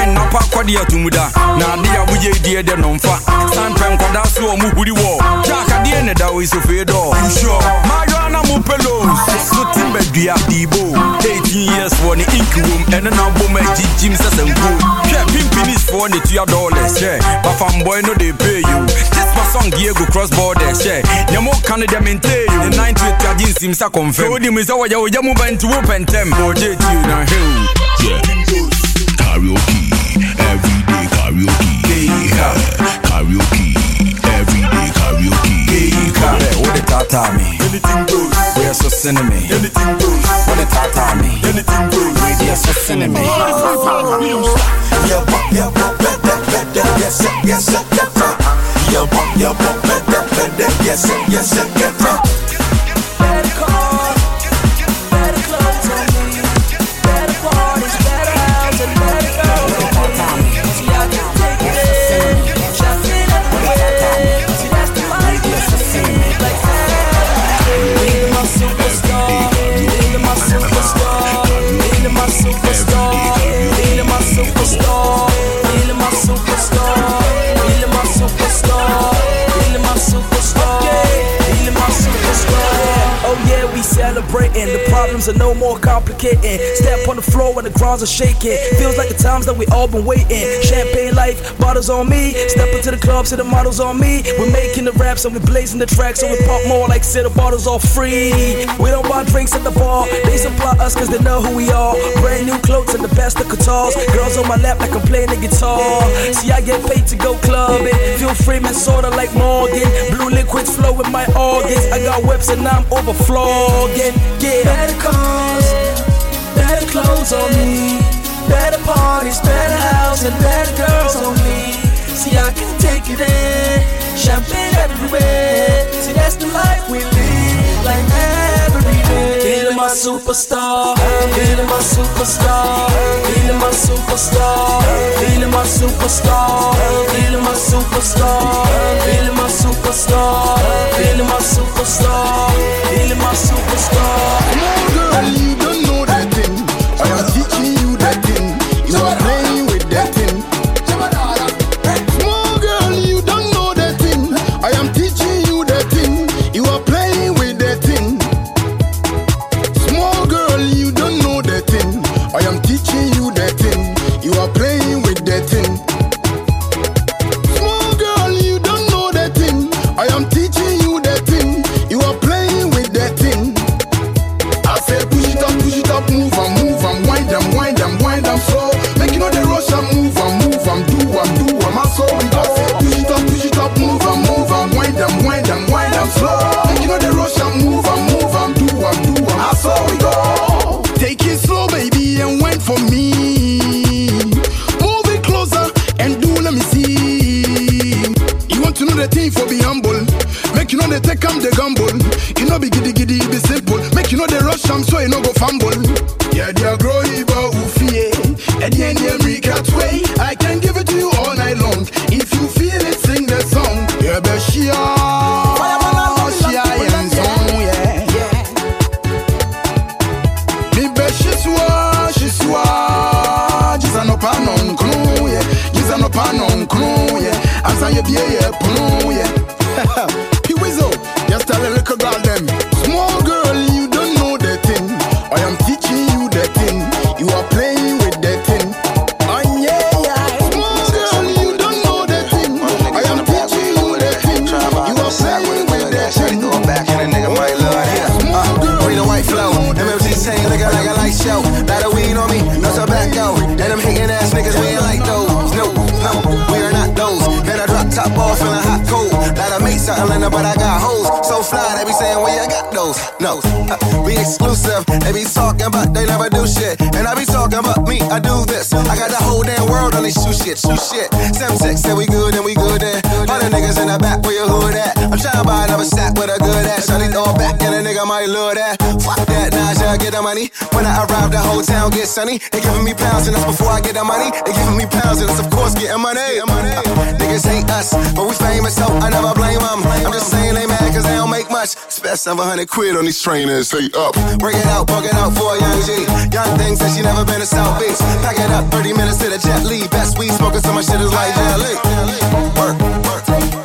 kwadi atumuda na ade a wuye die de no mfa san pen kwada so mu huri wo jaka de ne da we so fe do you sure my yana mu pelos so timbe dua dibo eighteen years for the ink room and na bo ma jim sasanku hwe pimpinis for the two dollars yeah but fam boy no dey pay you this my song Diego cross borders yeah nyamo Canada maintain you the ninth with Kadin Simsa confirm odi mi sawo ya o jamu bantu open tem oje ti na hill yeah karaoke everyday karaoke yeah karaoke everyday karaoke yeah what the tata me anything goes we are so cinema anything goes what the tata me anything goes we are so cinema yeah yeah yes yes yeah yeah yes yes yes better cars, better clothes on me, better parties, better house and better girls on me. See I can take it in, shopping everywhere. See that's the life you see like that. Feeling my superstar, feeling my superstar, feeling my superstar, feeling my superstar, feeling my superstar, feeling my superstar, feeling my superstar, feeling my superstar. Oh yeah, we celebrating. The problems are no more complicating. Step on the floor when the grounds are shaking. Feels like the times that we all been waiting. Champagne life, bottles on me. Step into the club, see the models on me. We're making the raps and we're blazing the tracks. So we pop more like say the bottles all free. We don't buy drinks at the bar. They supply us cause they know who we are. Brand new clothes and the best of guitars. Girls on my lap like I'm playing the guitar. See I get paid to go clubbing. Feel free man sorta like Morgan. Blue liquids flow with my organs. I got whips and I'm overflowing. Yeah. Better cars, better clothes on me, better parties, better house and better girls on me. See I can take it in, champagne everywhere. See that's the life we live, like every day. Feeling my superstar, feeling my superstar, feeling my superstar, feeling my superstar, feeling my superstar, feeling my superstar, feeling my superstar, feeling my superstar. Girl, you don't know that thing. I am teaching you that thing. You are playing with that thing. Small girl, you don't know that thing. I am teaching you that thing. You are playing with that thing. Small girl, you don't know that thing. I am teaching you that thing. You are playing with that thing. Small girl, you don't know that thing. I am teaching you that thing. You are playing with that thing. I say push it up, push it up, move and move and wind them, wind them, wind them slow. Make you know the rush and move and move and do and do and my soul. I say push it up, push it up, move and move and wind them, wind them, wind them slow. Make you know the rush and move and move and do and do and my soul we go. Take it slow, baby, and wait for me. Move it closer and do let me see. You want to know the thing for be humble. Make you know the take am the gamble. You know be giddy giddy, be simple. Make you know the rush am so you no go fumble. Yeah, they are growing but ufie. At the end of the cat way, I can give it to you all night long. If you feel it, sing the song. Yeah, be shia, shia and song, yeah. Me be shiswa, shiswa. Jisa no panon knu, yeah. Jisa no panon knu, yeah. Asa ye biye ye punu, yeah. Piwizo, just tell a little girl them. Small girl, you don't know the thing. I am teaching you the thing. You are playing with the thing. Oh yeah, yeah. Small girl, you don't know the thing. I am teaching you the thing. You are playing with the thing. Going back and a nigga might love that. Uh, Read the white flow. M F C saying look like a light show. Light a weed on me, no tobacco. And them hating ass niggas, we ain't like those. No, no, we are not those. Then I drop top off feeling hot cold. Like I made something like that, but I got hoes. So fly, they be saying, well, you got those. No, uh, we exclusive. They be talking about they never do shit. And I be talking about me, I do this. I got the whole damn world on these shoe shit, shoe shit. seven six said we good and we good then. All the niggas in the back, where your hood at? I'm trying to buy another sack with a good ass. So they throw it back and a nigga might love that. Fuck that, nah, shall I get the money? When I arrive, the whole town get sunny. They giving me pounds and that's before I get the money. They giving me pounds and that's of course getting money. Uh, niggas hate us, but we famous, so I never blame them. I'm just saying they mad cause they don't make much. Spend seven hundred quid on these trainers, say up. Bring it out, bug it out for a young G. Young thing says she never been to South Beach. Pack it up, thirty minutes to the jet lead. Best weed smoke smoking, so my shit is like J L A. Work, work.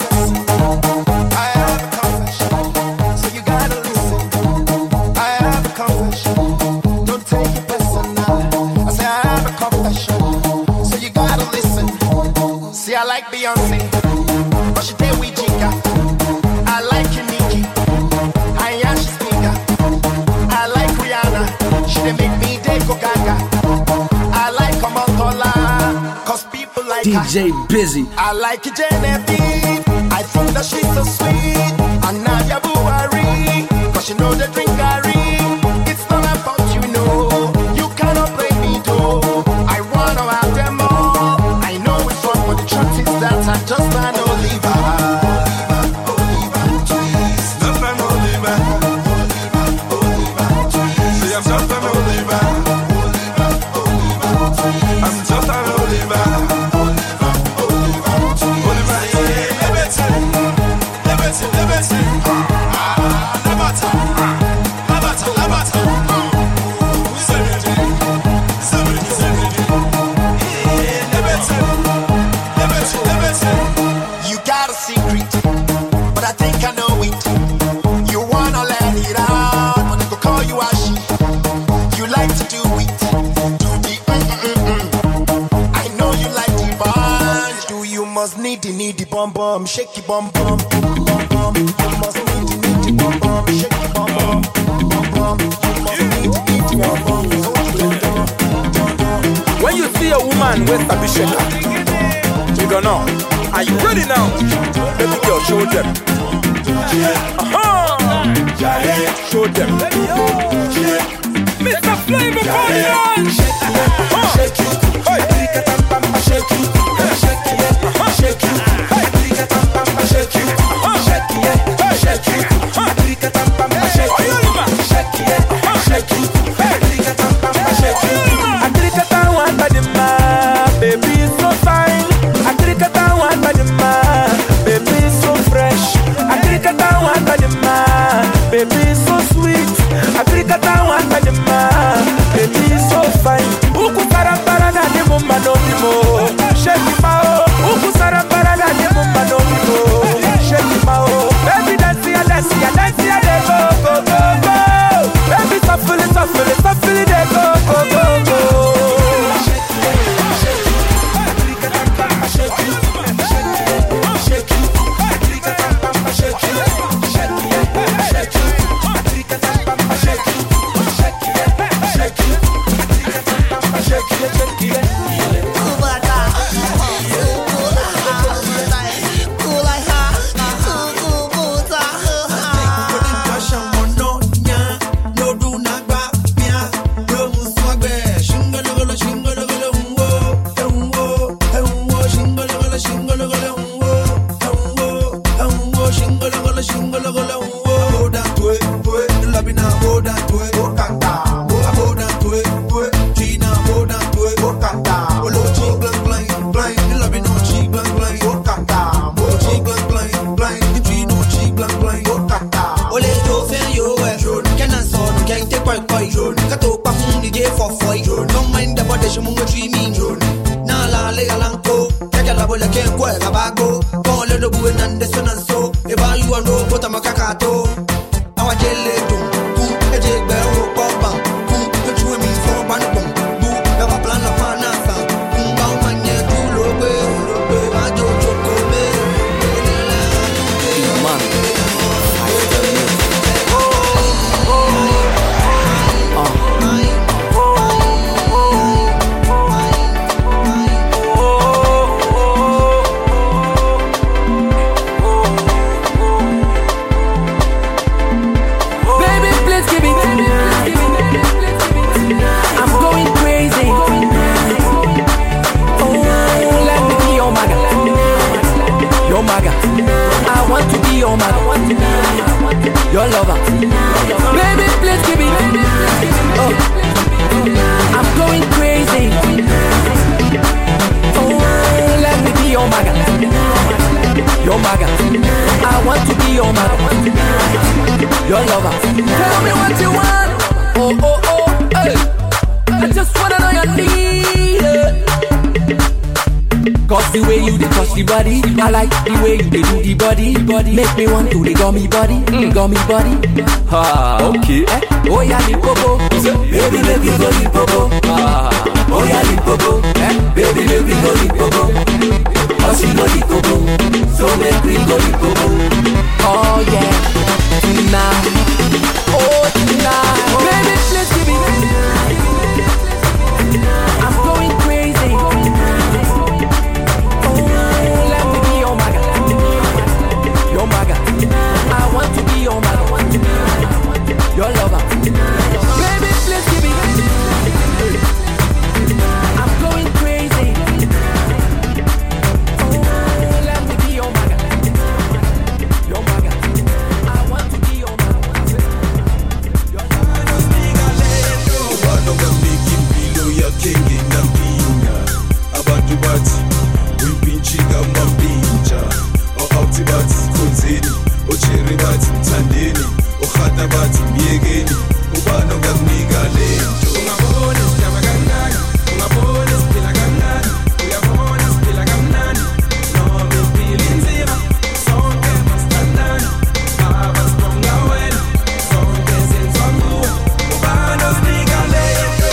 I have a confession, so you gotta listen. I have a confession, don't take it personal. I say I have a confession, so you gotta listen. See, I like Beyonce, but she did with Jigga. I like Nicki, I am she speaker. I like Rihanna, she did make me dey go gaga. I like Omotola, cause people like D J her. Busy. I like Genevieve, I think that she's so sweet. And Nadia Buhari, cause you know the drink Gary. It's not about you know, you cannot play me though. I wanna have them all. I know it's wrong, but the truth is that I just can't leave her. You got a secret, but I think I know it. You wanna let it out, but I go call you Ashi. You like to do it, do the mm-mm-mm. I know you like the band. Do you must need the need the bum bum, shake your bum bum, bum bum. You must need the need the bum bum, shake your bum bum, bum bum. You must need the need the bum bum, when you see a woman with a bishop, you don't know. Are you ready now? Baby girl, show them. Uh-huh. Show them. Mister Flavor Party. Shake you. Hey. Shake you. Shake you. Shake you. Shake you. Shake you. Shake you. Shake you. Shake you. Agricata one by the man, baby so fine. Agricata one by the man, baby so fresh. Agricata one by the man, baby so sweet. Agricata one by the man, baby so fine. Uku sara para na de mumba no mimo, shake it mao. Uku sara para na de mumba no mimo, shake it mao. Baby dance ya dance ya dance ya de go go go go. Baby shuffle it shuffle it shuffle it de go go go go. Your lover, baby, please give me. Oh, I'm going crazy. Oh, let me be your maga, your maga. I want to be your maga, your lover. Tell me what you want. Oh, oh, oh, hey. I just wanna know your need. Cause the way you dey touch the body, I like the way you dey do the body, body. Make me want to the gummy body, mm. gummy body. Ah, okay. Eh? Oh yeah, the popo, baby, make me go the popo. Ah, oh yeah, the popo, eh? Baby, make me go the popo. Cause you know the popo, so make me go the popo. Oh yeah, tonight, oh tonight, baby, let's give it. I'm going crazy. Your maga, I want to be your maga, your lover. Baby, please give me. I'm going crazy. Oh, let me be your maga, your maga. I want to be your maga, your Bathi khonzeni ocheri bathi mthandeni okhata bathi myekeni ubani ongakunika lento ungabona sidaba kancane ungabona siphila kamnandi uyabona siphila kamnandi noma impilo inzima sonke masithandana baba sibonga wena sonke senziwa nguwe ubani osinika lento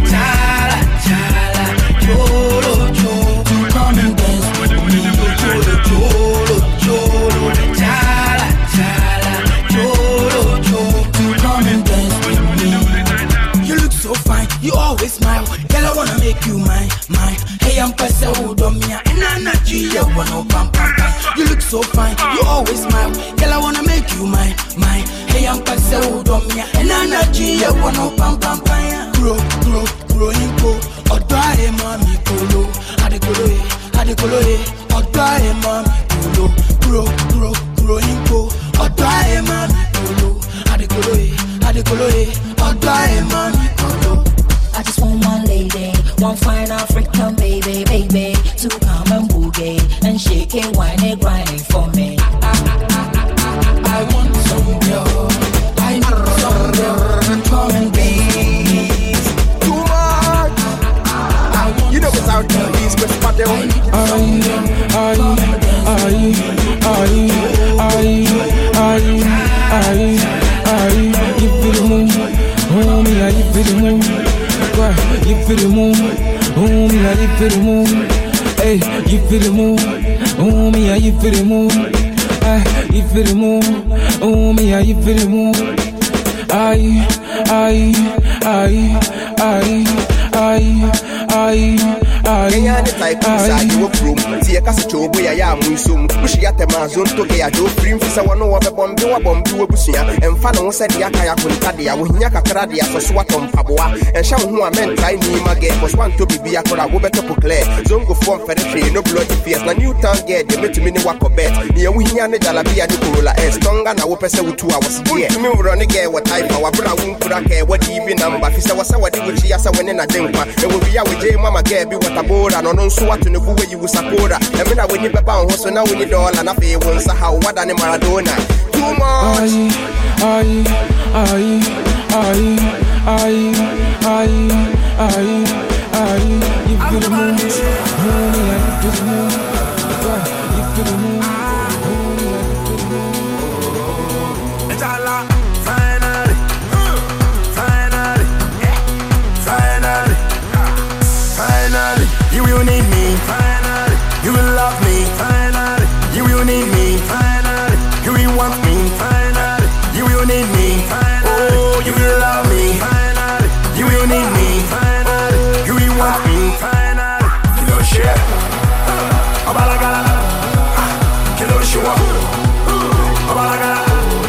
Cholo, cholo, to come and dance with me. Cholo, my. Hey, I'm Pesa Udomia, and I'm not Gia, one oh pam pam pam. You look so fine, you always smile. Girl, I wanna make you mine, mine. Hey, I'm Pesa Udomia, and I'm not Gia, one oh pam pam pam. Grow, grow, grow, you go. Odae mami kolo, ade kolo e, ade kolo e. Odae mami kolo, grow, grow, grow, you go. Odae mami kolo, ade kolo e, ade kolo e. Odae mami kolo. I just want one lady, one fine African baby, baby, to come and boogie and shake it, whine it, grind it for me. I, I, I, I, I want some girl, I need some girl, come and be too much. I want you know what's out there, he's with Padel. I, I, I, I, I, I, you feel the moon, oh me, I feel the moon. You feel the moon, oh me, I you feel the moon. Hey, you feel the moon, oh me, I you feel the moon. Ay, you feel the moon, oh me, I you feel the moon. Ay, ay, ay, ay, ay, ay. Kenya ni type inside you room. See a casa chobo ya ya munsum. Pushi ya tema zonto ke ya do free fisa wano wa bombi wa bombi wa busia. Emfa no se dia kaya kuntade ya wo hinya kakra de asoso atom paboa. Enhya ho a men try ni mage boss want to be akora wo beto clear. Zongo form federate no bloody face na new town get de metumi ni wakobet. Ni wo hinya ne jalabia ni Corolla S stronger na wo pese wo two hours here. Me wro ne ge what type wa bra wo nkura ke what even number fisa wasa wadi wo chi asa wene na denkwa. E wo bia we je mama ge bi tabora no no so what no go you support e me na we ni beba ho so na we ni dollar na fe won sa how wada ni Maradona too much. Ay ay ay ay ay ay ay you feel the moon, honey, you feel the moon, you feel the moon, honey, you feel the moon. It's all up, finally, finally, finally. Finally, you will need me. Finally, you will love me. Finally, you will need me. Finally, you will want me. Finally, you will need me. Oh, you will love me. Finally, you will need me. Finally, you will want me. Finally, kilo shit. Abalagala, kilo shua. Abalagala,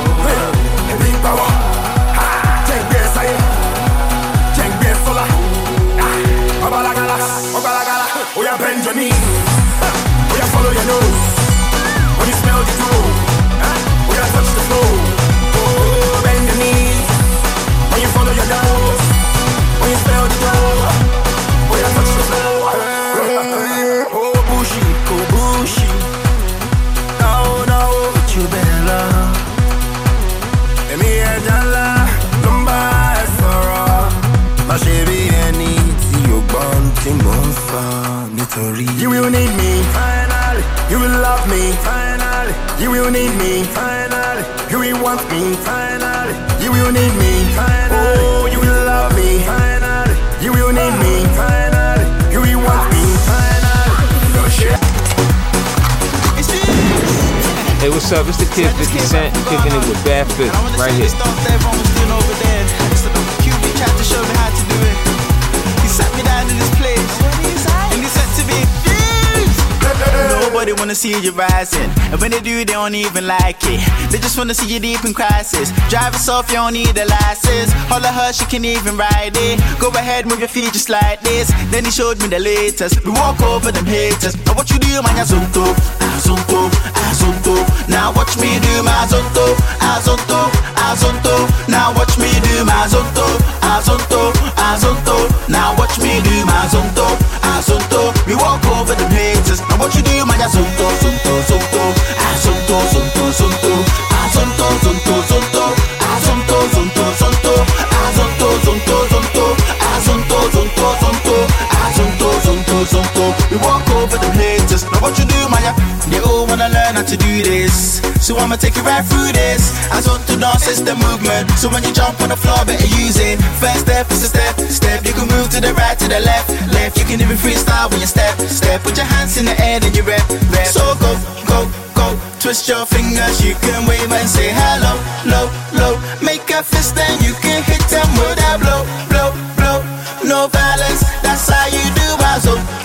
big power. Take this, I take this, sola. Obalagala, Obalagala, oh yeah, bend your knees, oh yeah, follow your nose, when you smell the dough, oh yeah, touch the floor, oh, bend your knees, when you follow your nose, when you smell the dough, oh yeah, touch the floor, oh, bushy, oh, bushy, now, now, you better love, let me hear your love, lumba, sorrow, my baby, any. You will need me, finally. You will love me, finally. You will need me, finally. You will want me, finally. You will need me, finally. Oh, you will love me, finally. You will need me, finally. You will want me, finally. No shit. Hey, what's up? It's the Kid fifty Cent kicking it with Bad Fit right here. Tried to show me how to do it. He sat me down in this place, and he said to me, nobody wanna see you rising, and when they do, they don't even like it. They just wanna see you deep in crisis. Drive us off, you don't need a license. Holla her, she can even ride it. Go ahead, move your feet just like this. Then he showed me the latest. We walk over them haters. Now what you do, man, azonto, azonto, azonto. Now watch me do my azonto, azonto, azonto. Now watch me do my azonto, azonto, azonto. Now watch me do my azonto, azonto. We walk over them haters. Now what you do, man, azonto, zonto, zonto, azonto, zonto, zonto, azonto, zonto, zonto, azonto, zonto, zonto, azonto, zonto, zonto, azonto, zonto, zonto, azonto, zonto, zonto. We walk over them haters. Now what you do, man? They all wanna learn how to do this, so I'ma take you right through this. Azonto dance is the movement, so when you jump on the floor, better use it. First step is a step, step. You can move to the right, to the left, left. You can even freestyle when you step, step. Put your hands in the air, then you rap, rap. So go, go, go. Twist your fingers, you can wave and say hello, low, low. Make a fist, then you can hit them with that blow, blow, blow. No violence, that's how you do Azonto.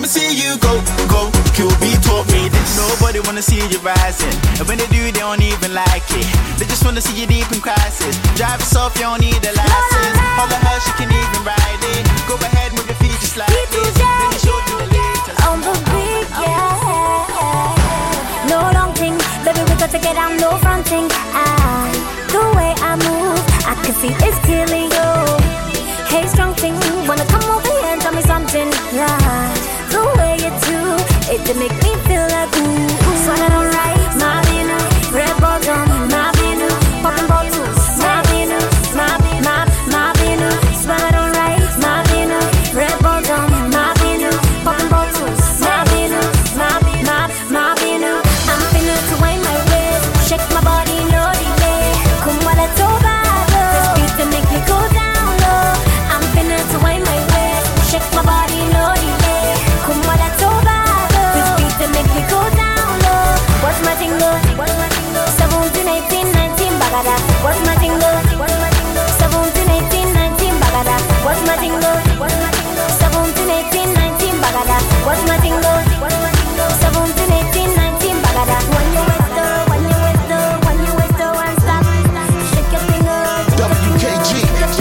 Let me see you go, go. Q B taught me this. Nobody wanna see you rising, and when they do, they don't even like it. They just wanna see you deep in crisis. Drive yourself, you don't need a license. All the her, she can even ride it. Go ahead, move your feet just like this. Then you show you the latest. On the beat, yeah. No long thing, baby, we got to get out, no fronting. I, the way I move, I can see it's killing you. Hey, strong thing, wanna come over here and tell me something. Right, the way you do, it did make me feel like ooh. So that alright, my vino, red bottom, my vino, popping bottles, my vino, my my my vino. So that alright, my vino, red bottom, my vino, popping bottles, my vino, my my my vino. I'm finna to wind my waist, shake my body, no delay. Come on, let's over. This beat to make me go down low. I'm finna to wind my waist, shake my body, no delay. Come on, let's over. This beat to make me go down low. What's my tingle? What's my tingle? seventeen, eighteen, nineteen, bagada. What's my tingle? What's my tingle? seventeen, eighteen, nineteen, bagada. What's my tingle? What's my tingle? seventeen, eighteen, nineteen, bagada. What's my tingle? What's my tingle? seventeen, eighteen, nineteen, bagada. When you with the, when you with the, when you with the one stop, shake your finger. W K G.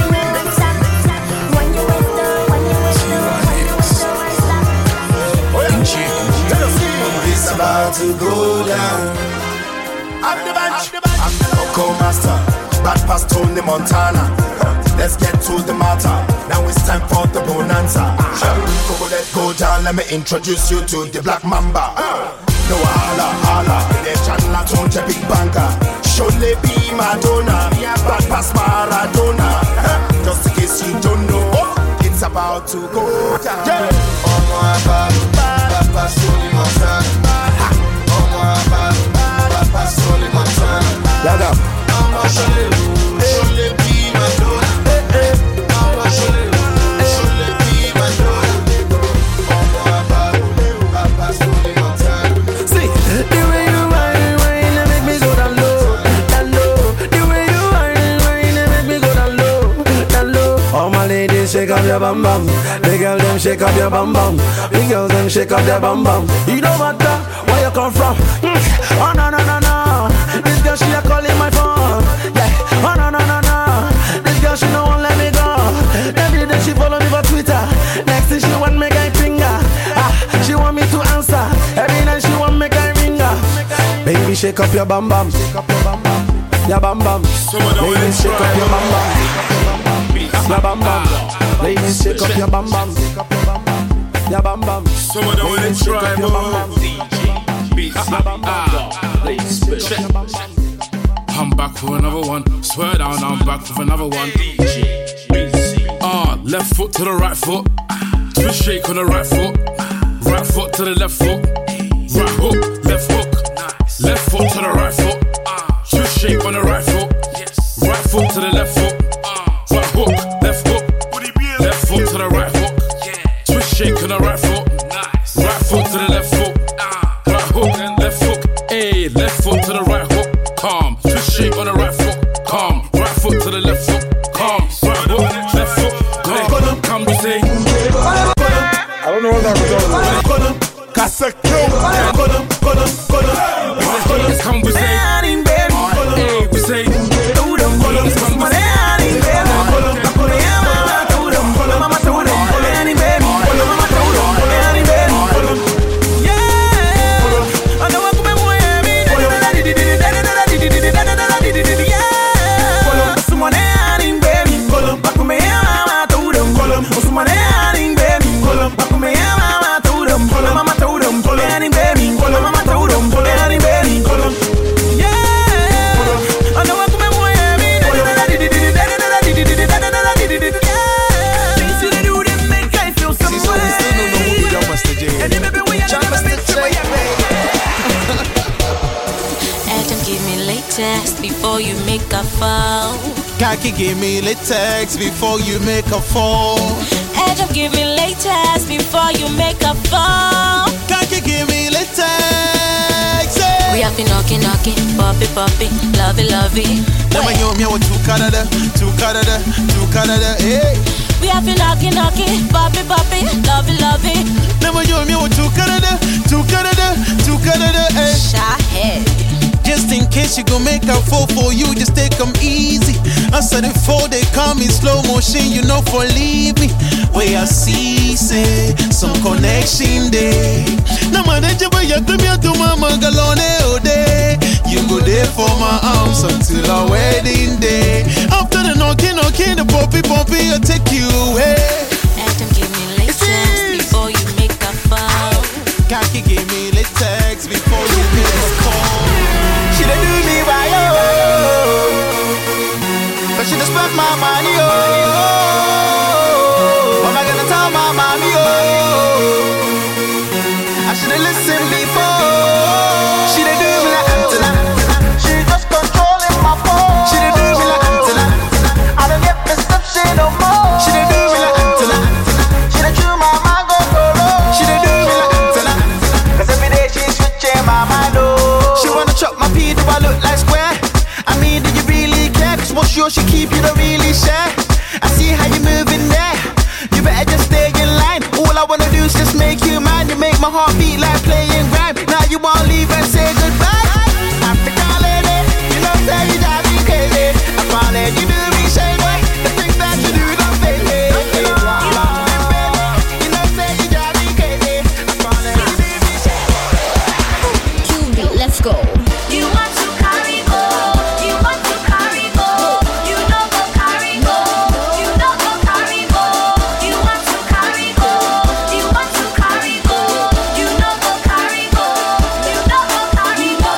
When you with the, when you with the, when you with the one stop. It's about to go down. I'm the bench. I'm the local master. Bad pass Tony Montana. Let's get to the matter. Now it's time for the bonanza. Go, let's go down. Let me introduce you to the Black Mamba. No holla, holla. The channel don't a big banker. Surely be Madonna. Bad pass Maradona. Just in case you don't know, it's about to go down. Oh my God, bad pass Tony Montana. Oh my God, bad pass Tony Montana. Let up. Surely be Madonna. Shake up your bum bum. The girl them shake up your bum bum. The girls them shake up their bum bum. You don't matter where you come from. Mm. Oh no no no no. This girl she a calling my phone. Yeah. Oh no no no no. This girl she no won't let me go. Every day she follow me for Twitter. Next thing she want me guy finger. Ah, she want me to answer. Every night she want me guy ringer. Baby shake up your bum bum. Shake up your bum bum. Your bum bum. Baby shake up your bum bum. Your bum bum. Ladies, shake up your bum bum. Your bum bum. Some of them will try, I'm back for another one. Swear down, I'm back for another one. Ah, uh, left foot to the right foot. Twist shake on the right foot. Right foot to the left foot. Right hook, left hook. Left foot to the right foot. Twist shake on the right foot. Right foot to the left foot. Right hook, left hook. Left foot to the right foot. Twist shake on the right foot. Right foot to the left foot. Right hook and left hook. Hey, left foot to the right hook. Calm. Twist shake on the right foot. Calm. Right foot to the left foot. Calm. Right hook, left foot. Calm. Come we say. I don't know what that was. Casa kill. Come we say. Hey, we say. Come we say. Before you make a fall, Kaki, give me latex before you make a fall. Edge up, give me latex before you make a fall. Kaki, give me latex. Hey. We have been knocking, knocking, poppy, poppy, lovey, lovey. Never you me with two Canada, two Canada, two Canada. Hey. We have been knocking, knocking, poppy, poppy, lovey, lovey. Never you me she gon' make her fall for you, just take them easy. I said it before they come in slow motion, you know for leave me. Way I see, say, some connection day. Now my never you come here to my mangalone all day. You go there for my arms until our wedding day. After the knocking, knocking, the poppy, poppy, I'll take you away. Adam, give me latex before you make a phone. Kaki give me latex before you make a call. She done do me right, oh, but she just spent my money, oh. What am I gonna tell my mommy, oh? I should've listened before. She done do me like Antenna. She just controlling my phone. She done do me like Antenna. I don't get perception no more. She done do me like Antenna. She done chew my mango coro. She done do me like Antenna. Cause every day she's switching my mind, oh. She wanna chop my pee, do I look like square? I mean, do you really care? Cause what's yours she keep, you don't really share. I see how you moving there. You better just stay in line. All I wanna do is just make you mine. You make my heart beat like playing rhyme. Now you wanna leave and say goodbye. Africa lady, you know say you drive me crazy. I found it, you do me shady. The things that you do don't fail me. You know say you drive me crazy. I found it, you do me shady. Q B, let's go. You want to carry go, you want to carry go, you don't go carry go, you don't go carry go, you want to carry go, you want to carry go, you don't go carry go, you don't go carry go.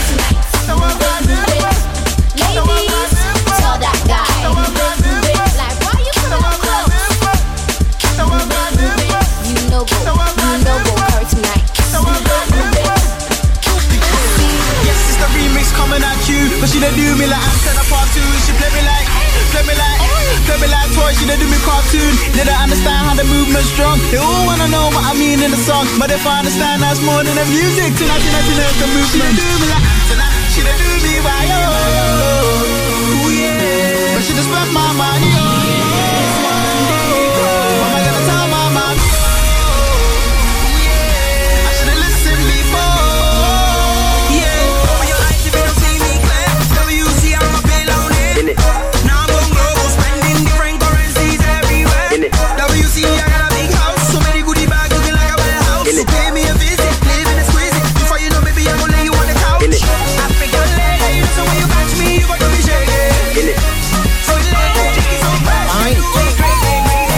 Ladies, tell that guy. Like, why you so close? You know go, you know go hurt tonight. Yes, it's the remix coming at you. But she done do me like Antenna part two. She play me like, play me like, play me like toy. She done do me cartoon. They don't understand how the movement's strong. They all wanna know what I mean in the song. But if I understand, that's more than the music. Tonight, tonight, tonight, the movement. She done do me like Antenna. She done do me right, oh. Ooh, yeah. But she just spent my money, oh. What am I gonna tell my mommy, oh? Ooh, yeah. I should've listened before. Yeah. Open your eyes if you don't see me clear. W C, I'm a bill on it. Now I'm going global, spending different currencies everywhere. W C, I got a big house, so many goodie bags looking like a warehouse. So pay me a visit, live in a squeeze it. Before you know, maybe I'm gonna lay you on the couch. African lady, so when you catch me, you got to be shaking. So lady, so fresh, so crazy,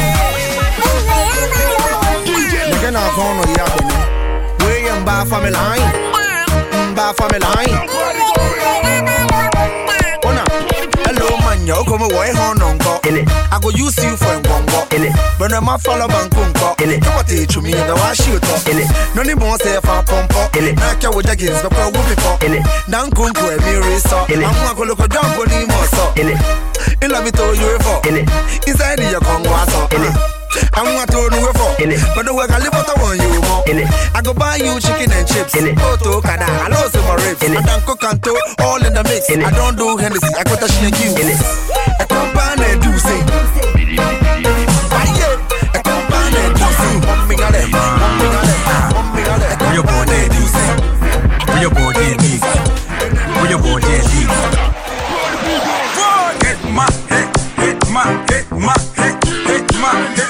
Nigga not gonna the other man. Way and buy for me line. Buy for me line. Oh no. Hello man, yo come away hon uncle. I go use you for a bongo. But I'm a follow bankunko. Come on teach me the wash shoot up. No need more say for pump up. Knock you with the kids, the pro whoopie for. Down kunko a mirror so. I'm gonna look at jump on him or so. In love it all you for. Inside your Congo so. I'm not told you for, but the work I live out on you more. I go buy you chicken and chips, Oto Kada, I love some ribs. I don't cook and tow, all in the mix. I don't do Hennessy, I got a shake you. I come pan and do say, I come pan and do say, one big ale, one big ale, one big ale. Where your body do say, where your body is, where your body is. Hit my hit, hit my hit my hit, hit my hit.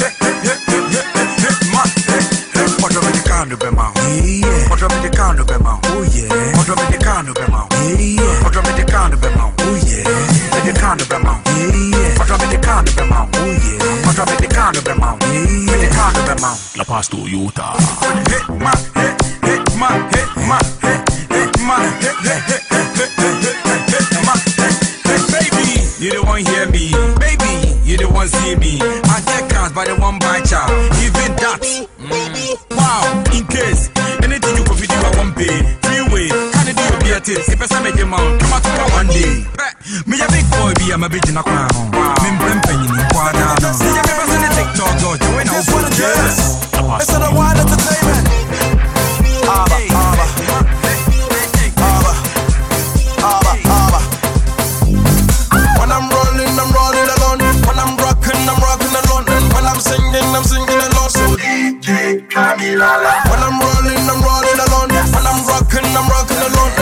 La Paz Toyota. Hit my hit, hit my hit my hit, hit my hit, hit, hit, hit, hit, hit my hit. Baby, you the one hear me. Baby, you the one see me. I get cars by the one by child. Even that. Mm. Wow, in case anything you could do, I won't pay. Freeway, can you do your beer tips? If I say make your mouth, come out to one day. Me a big boy, be I'm a bitch in a crown. Me blimpen in the quarter. See your papers in the TikTok, George. When I was for the girls, it's a wild entertainment. Abba, Abba, Abba, Abba, Abba. When I'm rolling, I'm rolling alone. When I'm rocking, I'm rocking alone. When I'm singing, I'm singing alone. So D J Camila. When I'm rolling, I'm rolling alone. When I'm rocking, I'm rocking alone. When I'm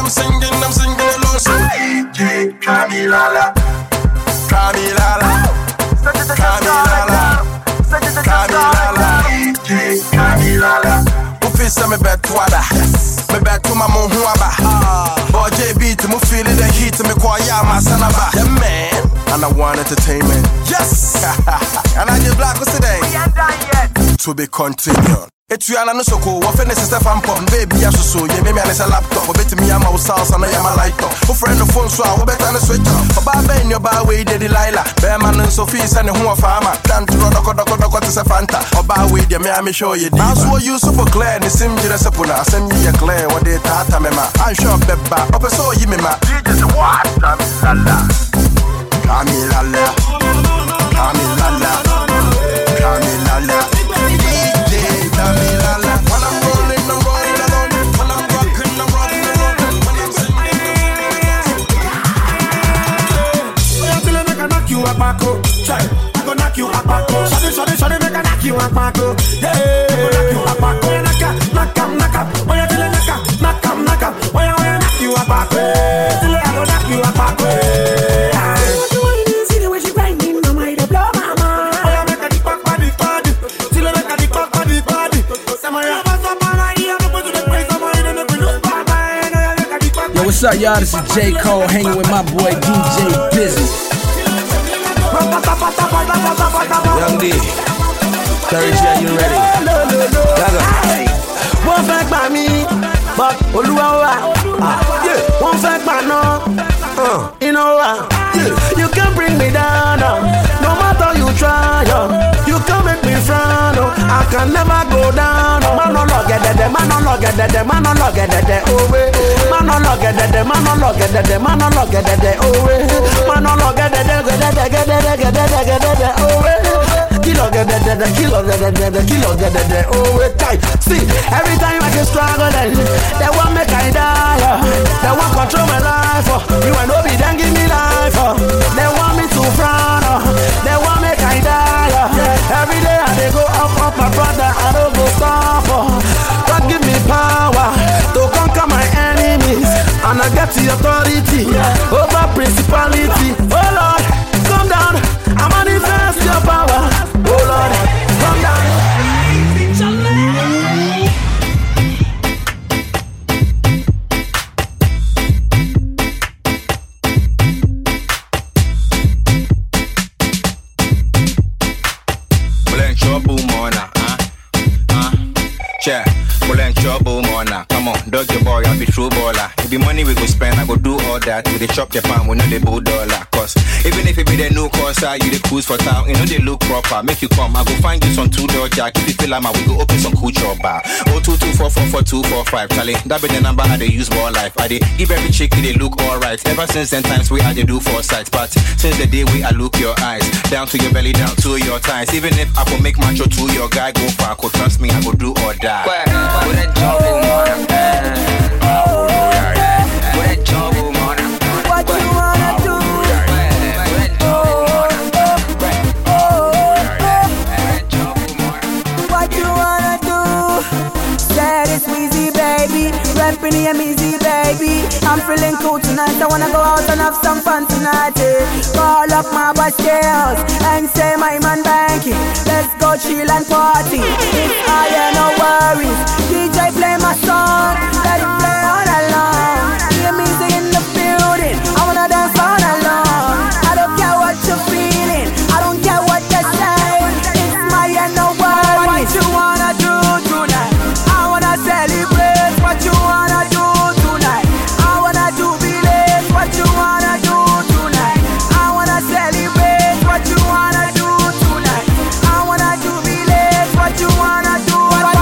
I'm singing, I'm singing along. So D J Kamilala, Kamilala, Kamilala, Kamilala, D J Kamilala. Ufisa me betwada, me betu ma muhuaba. Boy J B to me feel it the heat me kwa ya ma sanaba. Yeah man, and I want entertainment. Yes, and I just black today. We ain't done yet. To be continued. It's you and no soko. What finish is a fan pop, baby. I so you me and a laptop. Bet me I'm a sauce and I am a light up. Who friend the phone so I will bet on a switch up. About Ben your bar way, the Delilah. Bearman and Sophie and who a farmer. Dan to Rodoko Doko Doko to Safanta. About way, the me show you. Now so you super clear. The sim to the sapuna. Send me a clear what they tata mema. I'm sure Beba. Up so you me ma. Jesus what? Kamilala. Kamilala. Kamilala. Kamilala. Kamilala. When I'm rolling, I'm rolling alone. When I'm rocking, I'm rocking alone. When I'm singing, I'm singing. Make I knock you a backo. I go knock you a backo. Shawty, shawty, shawty, make I knock you a backo. Yeah, I go knock you a backo. Knock up, knock up, knock up. When you feel it, knock up, knock up, knock up. When you knock you a backo, till I go knock you a backo. What you wanna do? See the way she grinding, mama, it blow my mind. When you make a dick back, body, body, till I make a dick back, body, body. Yo, what's up, y'all? This is J. Cole hanging with my boy D J Busy. Young D, Terry J, you ready? Gaga. One fact by me, but Oluwa. Yeah, one fact by no. Uh, you know what? Yeah. You can bring me down, uh. No matter you try, uh. You can make me frown, uh. I can never go down, uh. Man no log at the man no log at the man no log at the oh way. Man no log at the man no log at the man no log at the oh way. Man no log at the oh way. Kilo get the kilo get the kilo get the oh way tight. See, every time I get stronger than they want make I die, uh. They want control my life, uh. You and Obi then give me life, uh. They want me to frown, uh. They want make I die, uh. Every day I they go up, up my brother, I don't go stop, uh. God give me power to conquer my enemies, and I get the authority over principality. Oh Lord, come down, I manifest your power. Oh Lord, come down. Yeah, well then trouble mona. Come on, dog your boy, I'll be true baller. If the money we go spend, I go do all that. We dey chop the pound, we know the bull dollar. Cause even if it be the new course, you the cruise for town, you know they look proper. Make you come, I go find you some two door jack. If you feel like we go open some cool job bar. Oh two two four four four two four five. Charlie, that be the number I dey use more life. I dey give every chick they look alright. Ever since then times we I dey do four sides, but since the day we I look your eyes down to your belly, down to your thighs. Even if I go make macho to your guy go far, go trust me, I go do or die. What a trouble, man. What a trouble, man. What you wanna do? What you wanna do? Said it's Weezy, baby. Rapping the easy, baby. I'm feeling cool tonight. I wanna go out and have some fun tonight. Eh? Call up my boss girls and say my man banking. Let's go chill and party. If I ain't no worries, D J play my song. Let it play all along. Hear music in the building. I wanna dance all along. I don't care what you're feeling. I don't care what they're saying. It's my ain't no worries. What you wanna do tonight? I wanna celebrate. What you wanna do tonight? I wanna do village. What you wanna do tonight? I wanna celebrate. What you wanna do tonight? I wanna do village. What you wanna do? What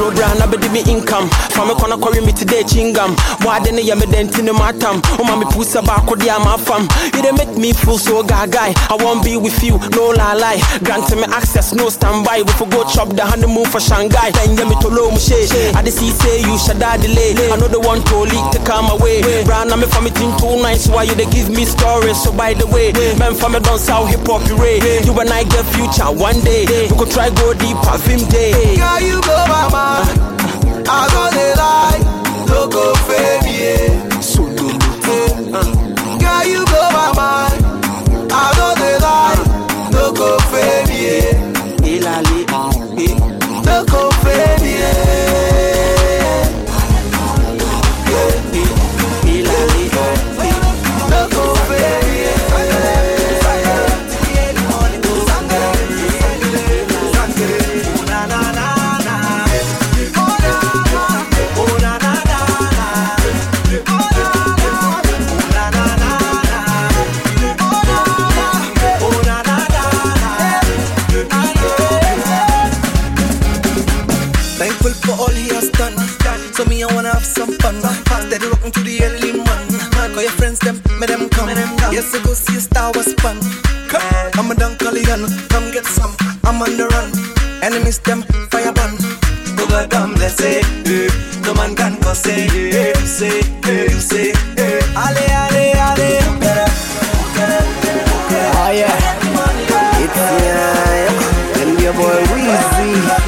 program, I be me income. From a corner calling me today, chingam. Why didn't you me dent in the matam? Oh, mommy, puss about Kodia, my fam. You didn't make me feel so gaga. I won't be with you, no lie lie. Granted me access, no standby. We for go chop the honeymoon for Shanghai. Then you me to low mushe. I just see say you should die delay. I know the one to leak to come away. Brown, I'm from it in two nights. Why you they give me stories? So by the way, man from it don't sound hip hop ray. You and I get future one day. We could try go deeper, Vim day. Girl, you blow my mind. I go the lie, no go fame, so do girl, you blow my mind. I go the lie, no go fame, no go fame, so me, I wanna have some fun. Steady rocking to the early man. Call your friends, them, make them come. Yes, I go see a Star Wars fun. I'm a dunk Collian, come get some. I'm on the run. Enemies, them, fire ban. Go go dumb, let's say. No man can go say. You say, you say. Ale, ale, ale. Oh yeah. It's yeah. And your boy Weezy.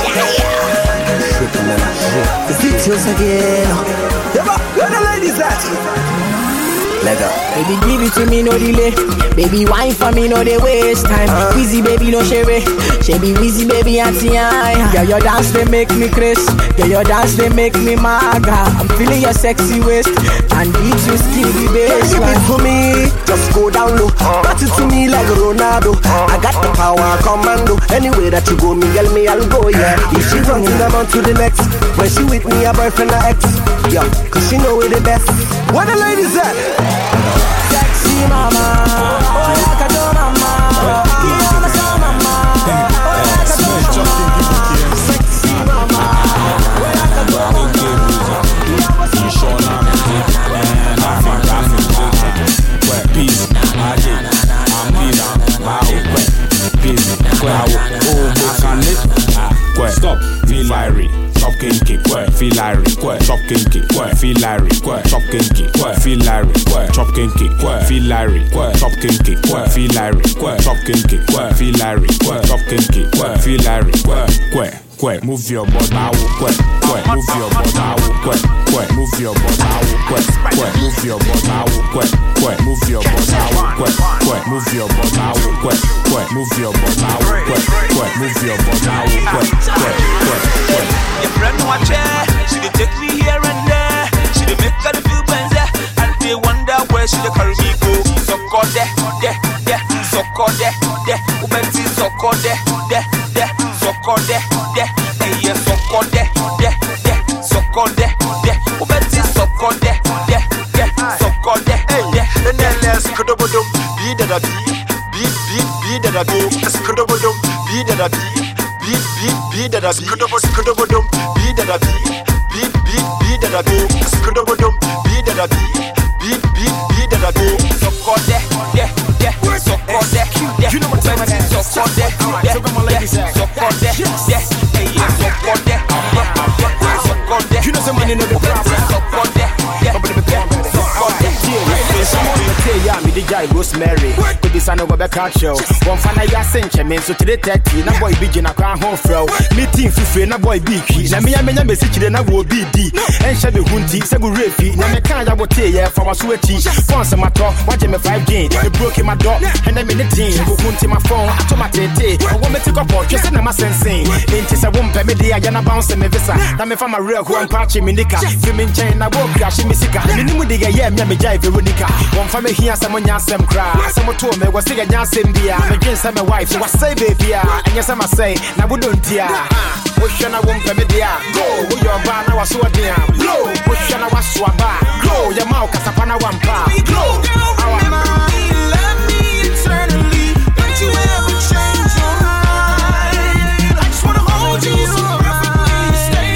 The details again. Where the ladies at? Let go. Baby, give it to me, no delay. Baby, wine for me, no they waste time. Uh. Wheezy, baby, no share. Shabby, wheezy, baby, auntie, I. Girl, your dance, they make me crazy. Girl, your dance, they make me maga. I'm feeling your sexy waist. And beat you skinny bass. Give it to me, just go down low. Uh. Got it to me like Ronaldo. Uh. I got the power, commando. Anywhere that you go, me, girl, me, I'll go, yeah. If she runs in, I'm on to the next. When she with me, a boyfriend, or ex. Yeah, cause she know we're the best. Where the ladies at? Sexy mama, oh like a do mama, you know my son mama, oh like a do mama, sexy mama, oh like a do mama, you know my son mama. Peace, magic, I'm peace, wow, peace, wow, oh, stop, feel like chop kinky, feel like chop kinky, feel like chop kinky, feel like chop kinky, feel like chop kinky, feel like chop kinky, feel like chop kinky, feel like quick, move your body now, quick, quick, move your body now, quick, quick, move your body now, quick, quick, move your body now, quick, quick, move your body now, quick, quick, move your body now, quick, quick, move your body now, quick, quick, move your body now, quick, quick, quick, quick. Your friend watch her, she dey take me here and there, she dey make her feel benze, and they wonder where she dey carry me go. So call there, there, there, so call there, there, ubenti so call there, there, there, so call there, there. Yeah, so call there, there, there, so call there, there. Ubenti so call there, there, there, so call there, there. And then let's go to the beat that I beat, beat, beat, beat that I beat. Let's go to the beat that I beat, beat, beat, beat that I beat. Go to the beat that I beat, beat, beat, beat that I beat. Let's go to the beat that I beat, beat, beat, beat that I beat. So call there, there, there, so call there, there. You know what time it is? So call there, there, there, so call there, there. You know somebody know the problem. Yeah, me the guy Rosemary. Could be son of a cat show. One fan I got sent me so to the thirty. Now boy big in a crown home fro. Meeting for na boy big. Now me I mean message then I will be D. And Shabby Hunty, Sabu Refi. Now me can't have a tea from a sweaty. Once my talk, watching me five game. They broke in my door and I'm in the team. Go hunting my phone, to my tete. I want me to go for just in my sensing. Ain't this a womp me the I gonna bounce me visa. Now me from a real one patchy me nika. Filming chain, I walk crash me sika. Minimu diga yeah, me jive Veronica. One family here, someone yansem cry. Someone told me was sick and yansem beer. I'm against my wife, so I say baby. And yes, I'm a say, now we don't tear. Ocean I won't permit the go. Your bar now was so dear. Blow, ocean I was so bad. Grow your mouth, Casapana one pound. Grow, our mind, love me eternally. Don't you ever change your mind. I just wanna hold you so perfectly. Stay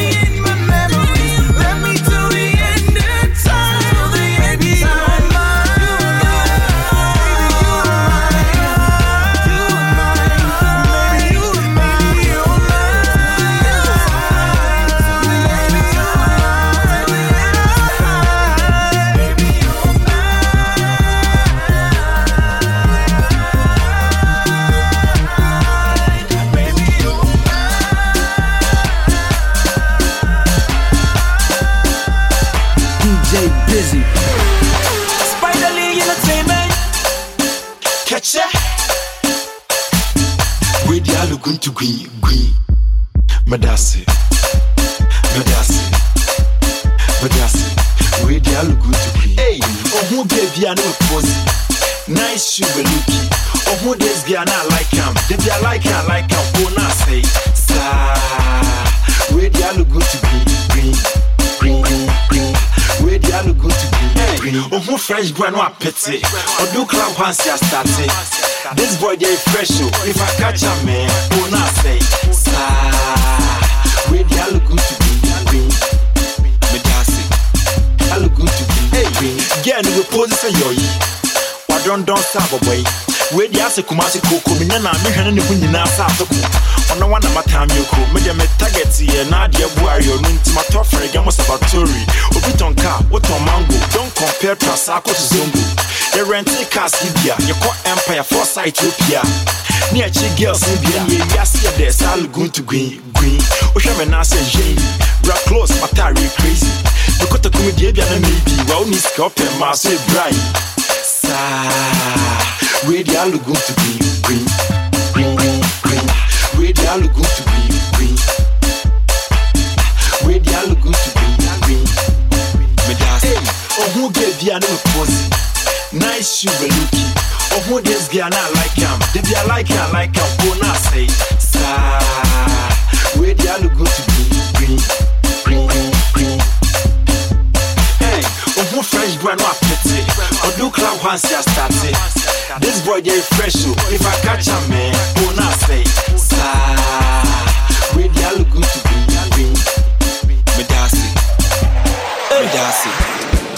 to green, green. Madasi, Madasi, Madasi. We dia look good to green. Hey, oh who baby I know pose. Nice sugar looky. Oh who this girl I like him. Baby I like him, like him. Oh na say, sa. We dia look good to green, green, green, green, green. We dia look good to green, green. Oh who fresh boy no appetite. Oh do club once ya started. This boy they fresh oh. If I catch a man, oh na say, sa. We dia look good to green, green. Me dance. I look good to green, green. Girl you pose say yo yi. Wa don don stop boy. We dia se kumasi koko me na me hwene ne hu nyina sa atoko. Ono wana matam yoko. Me dia me target ye na dia buari onu ntima to free gamo sabatori. Obi ton car, what on mango. Don't compare Trasako to Zongo. You rent a cars Libya, you call Empire for Ethiopia. Near chi girls in Bia, yes, there's all good to green, green. Oshame na say Jane, bra close, matari crazy. You got to come with Abia and maybe, well, need scalp and mass with bright. Sa, where the all good to green, green, green, green, green. Where the all good to green, green. Where the all good to green, green. Me das, hey, oh who gave you no pose? Nice sugar looky. Oh who this girl I like him. Baby I like him, like him. Oh na say, sa. Where the all good to green, green, green, green, green. Hey, oh who fresh boy no appetite. Oh do club once ya started. This boy they fresh oh. If I catch a man, oh na say, sa. Where the all good to green, green. Me dance it, me dance it.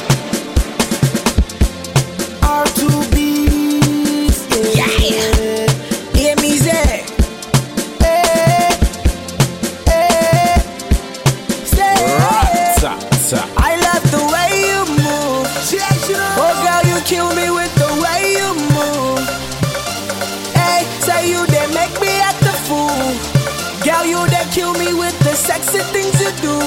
R two B, yeah, hear me say, hey, hey, say, I love the way you move. Oh girl, you kill me with the way you move. Hey, say you they make me act the fool. Girl, you they kill me with the sexy things you do.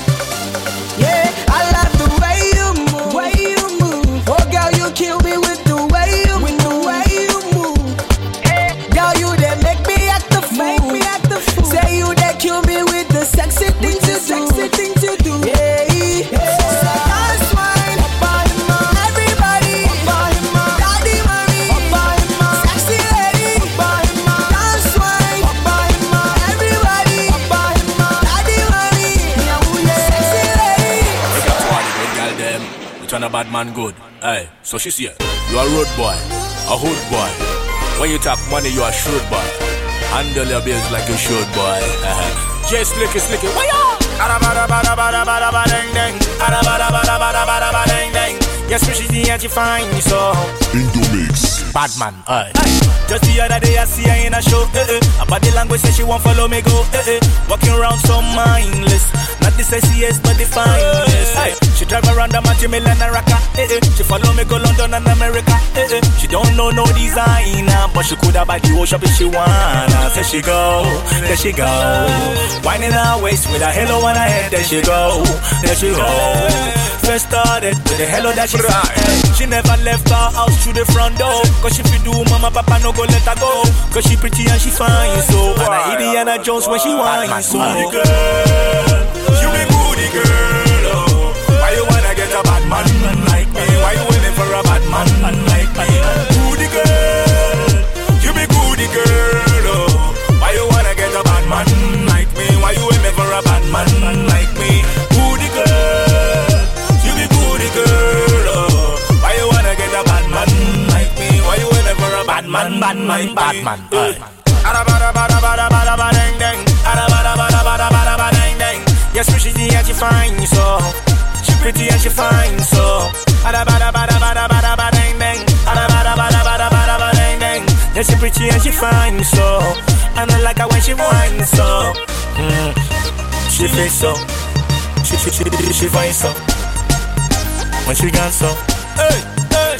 Yeah, I love the way you move, way you move. Oh girl, you kill me with the way you with the way you move. Yeah. Girl, you they make me act the fool. Make me act the fool. Say you they kill me with the sexy things you do. Sexy things you do. Yeah. Yeah. So dance wine, everybody. Daddy mommy, sexy lady. Dance wine, everybody. Daddy mommy, sexy lady. I got to all the good girl them. Which one a bad man good? Hey, so she see you a road boy, a hood boy. When you talk money, you a shrewd boy. Handle your bills like you should, boy. J slicky slicky, why ya? Arabada bada bada bada bada ding ding. Arabada bada bada bada bada ding ding. Yes, me she see and she find me so. Indo mix. Bad man, aye. Just the other day I see her in a show. Eh, eh. About the language say she won't follow me go. Eh, eh. Walking around so mindless. Not the sexiest but the finest. Aye. She drive around the Matty Milan and Raka. Eh, eh. She follow me go London and America. Eh, eh. She don't know no designer, but she could have buy the whole shop if she wanna. There she go, there she go. Winding her waist with a halo on her head. There she go, there she go. First started with a hello that she right. She never left her house through the front door. Cause if you do, mama, papa no go let her go. Cause she pretty and she fine, so and I Indiana Jones when she whine, so goody girl, you be goody girl, oh. Why you wanna get a bad man like me? Why you waiting for a bad man like me? Goody girl, you be goody girl, oh. Why you wanna get a bad man like me? Why you waiting for a bad man like me? Goody girl, you be goody girl, oh. Why you wanna get a bad man like me? Why you waiting for a bad man, bad man, bad man? Arabada bada bada bada bada ding ding. Arabada bada bada bada bada ding ding. Yes, she see and she fine so. She pretty and she fine so. Arabada bada bada bada bada ding ding. Arabada bada bada bada bada ding ding. Yes, she pretty and she fine so. And I like her when she whine so. Mm. She feel so. She she she she fine so. When she gone so. Hey hey.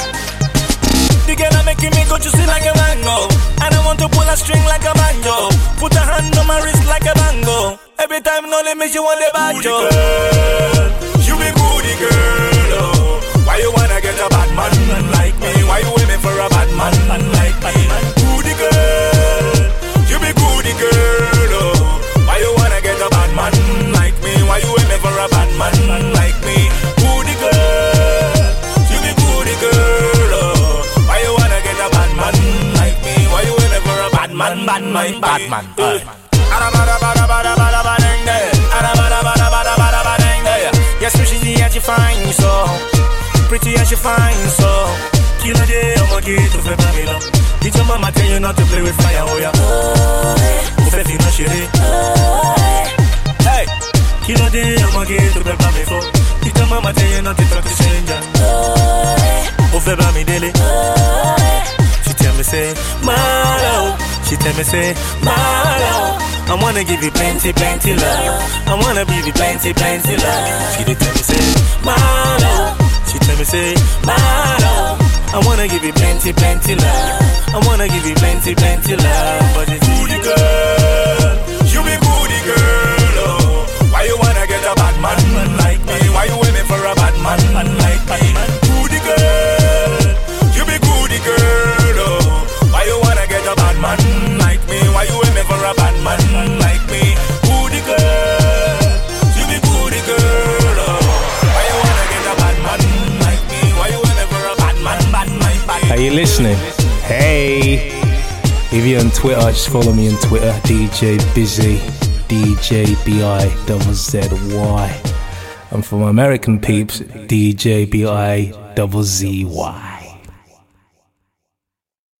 The girl are making me go juicy like a mango. And I want to pull a string like a banjo. Put a hand on my wrist like a bango. Every time no limit you want the banjo. Goody girl, you be goody girl, oh. Why you wanna get a bad man like me? Why you waiting for a bad man like me? Goody girl, you be goody girl. mama tell you not to play with fire, oh yeah. Oh, if you know she did. Hey, kilo day, I'm again to prepare me for. Tell mama tell you not to talk to stranger. Oh, feba me daily. She tell me say, Malo. She tell me say, Malo. I wanna give you plenty, plenty love. I wanna give you plenty, plenty love. She did tell me say, Malo. She tell me say, Malo. I wanna give you plenty, plenty love. I wanna give you plenty, plenty love. But it's goody girl, you be goody girl. Oh, why you wanna get a bad man, man like me? Why you aiming for a bad man, man like me? Goody girl, you be goody girl. Oh, why you wanna get a bad man like me? Why you aiming for a bad man like me? Goody girl, you be goody girl. Oh, why you wanna get a bad man like me? Why you aiming for a bad man, bad man, bad man? Are you listening? Hey, if you're on Twitter, just follow me on Twitter, D J Busy, D J B I double Z Y. And for my American peeps, D J B I double Z Y.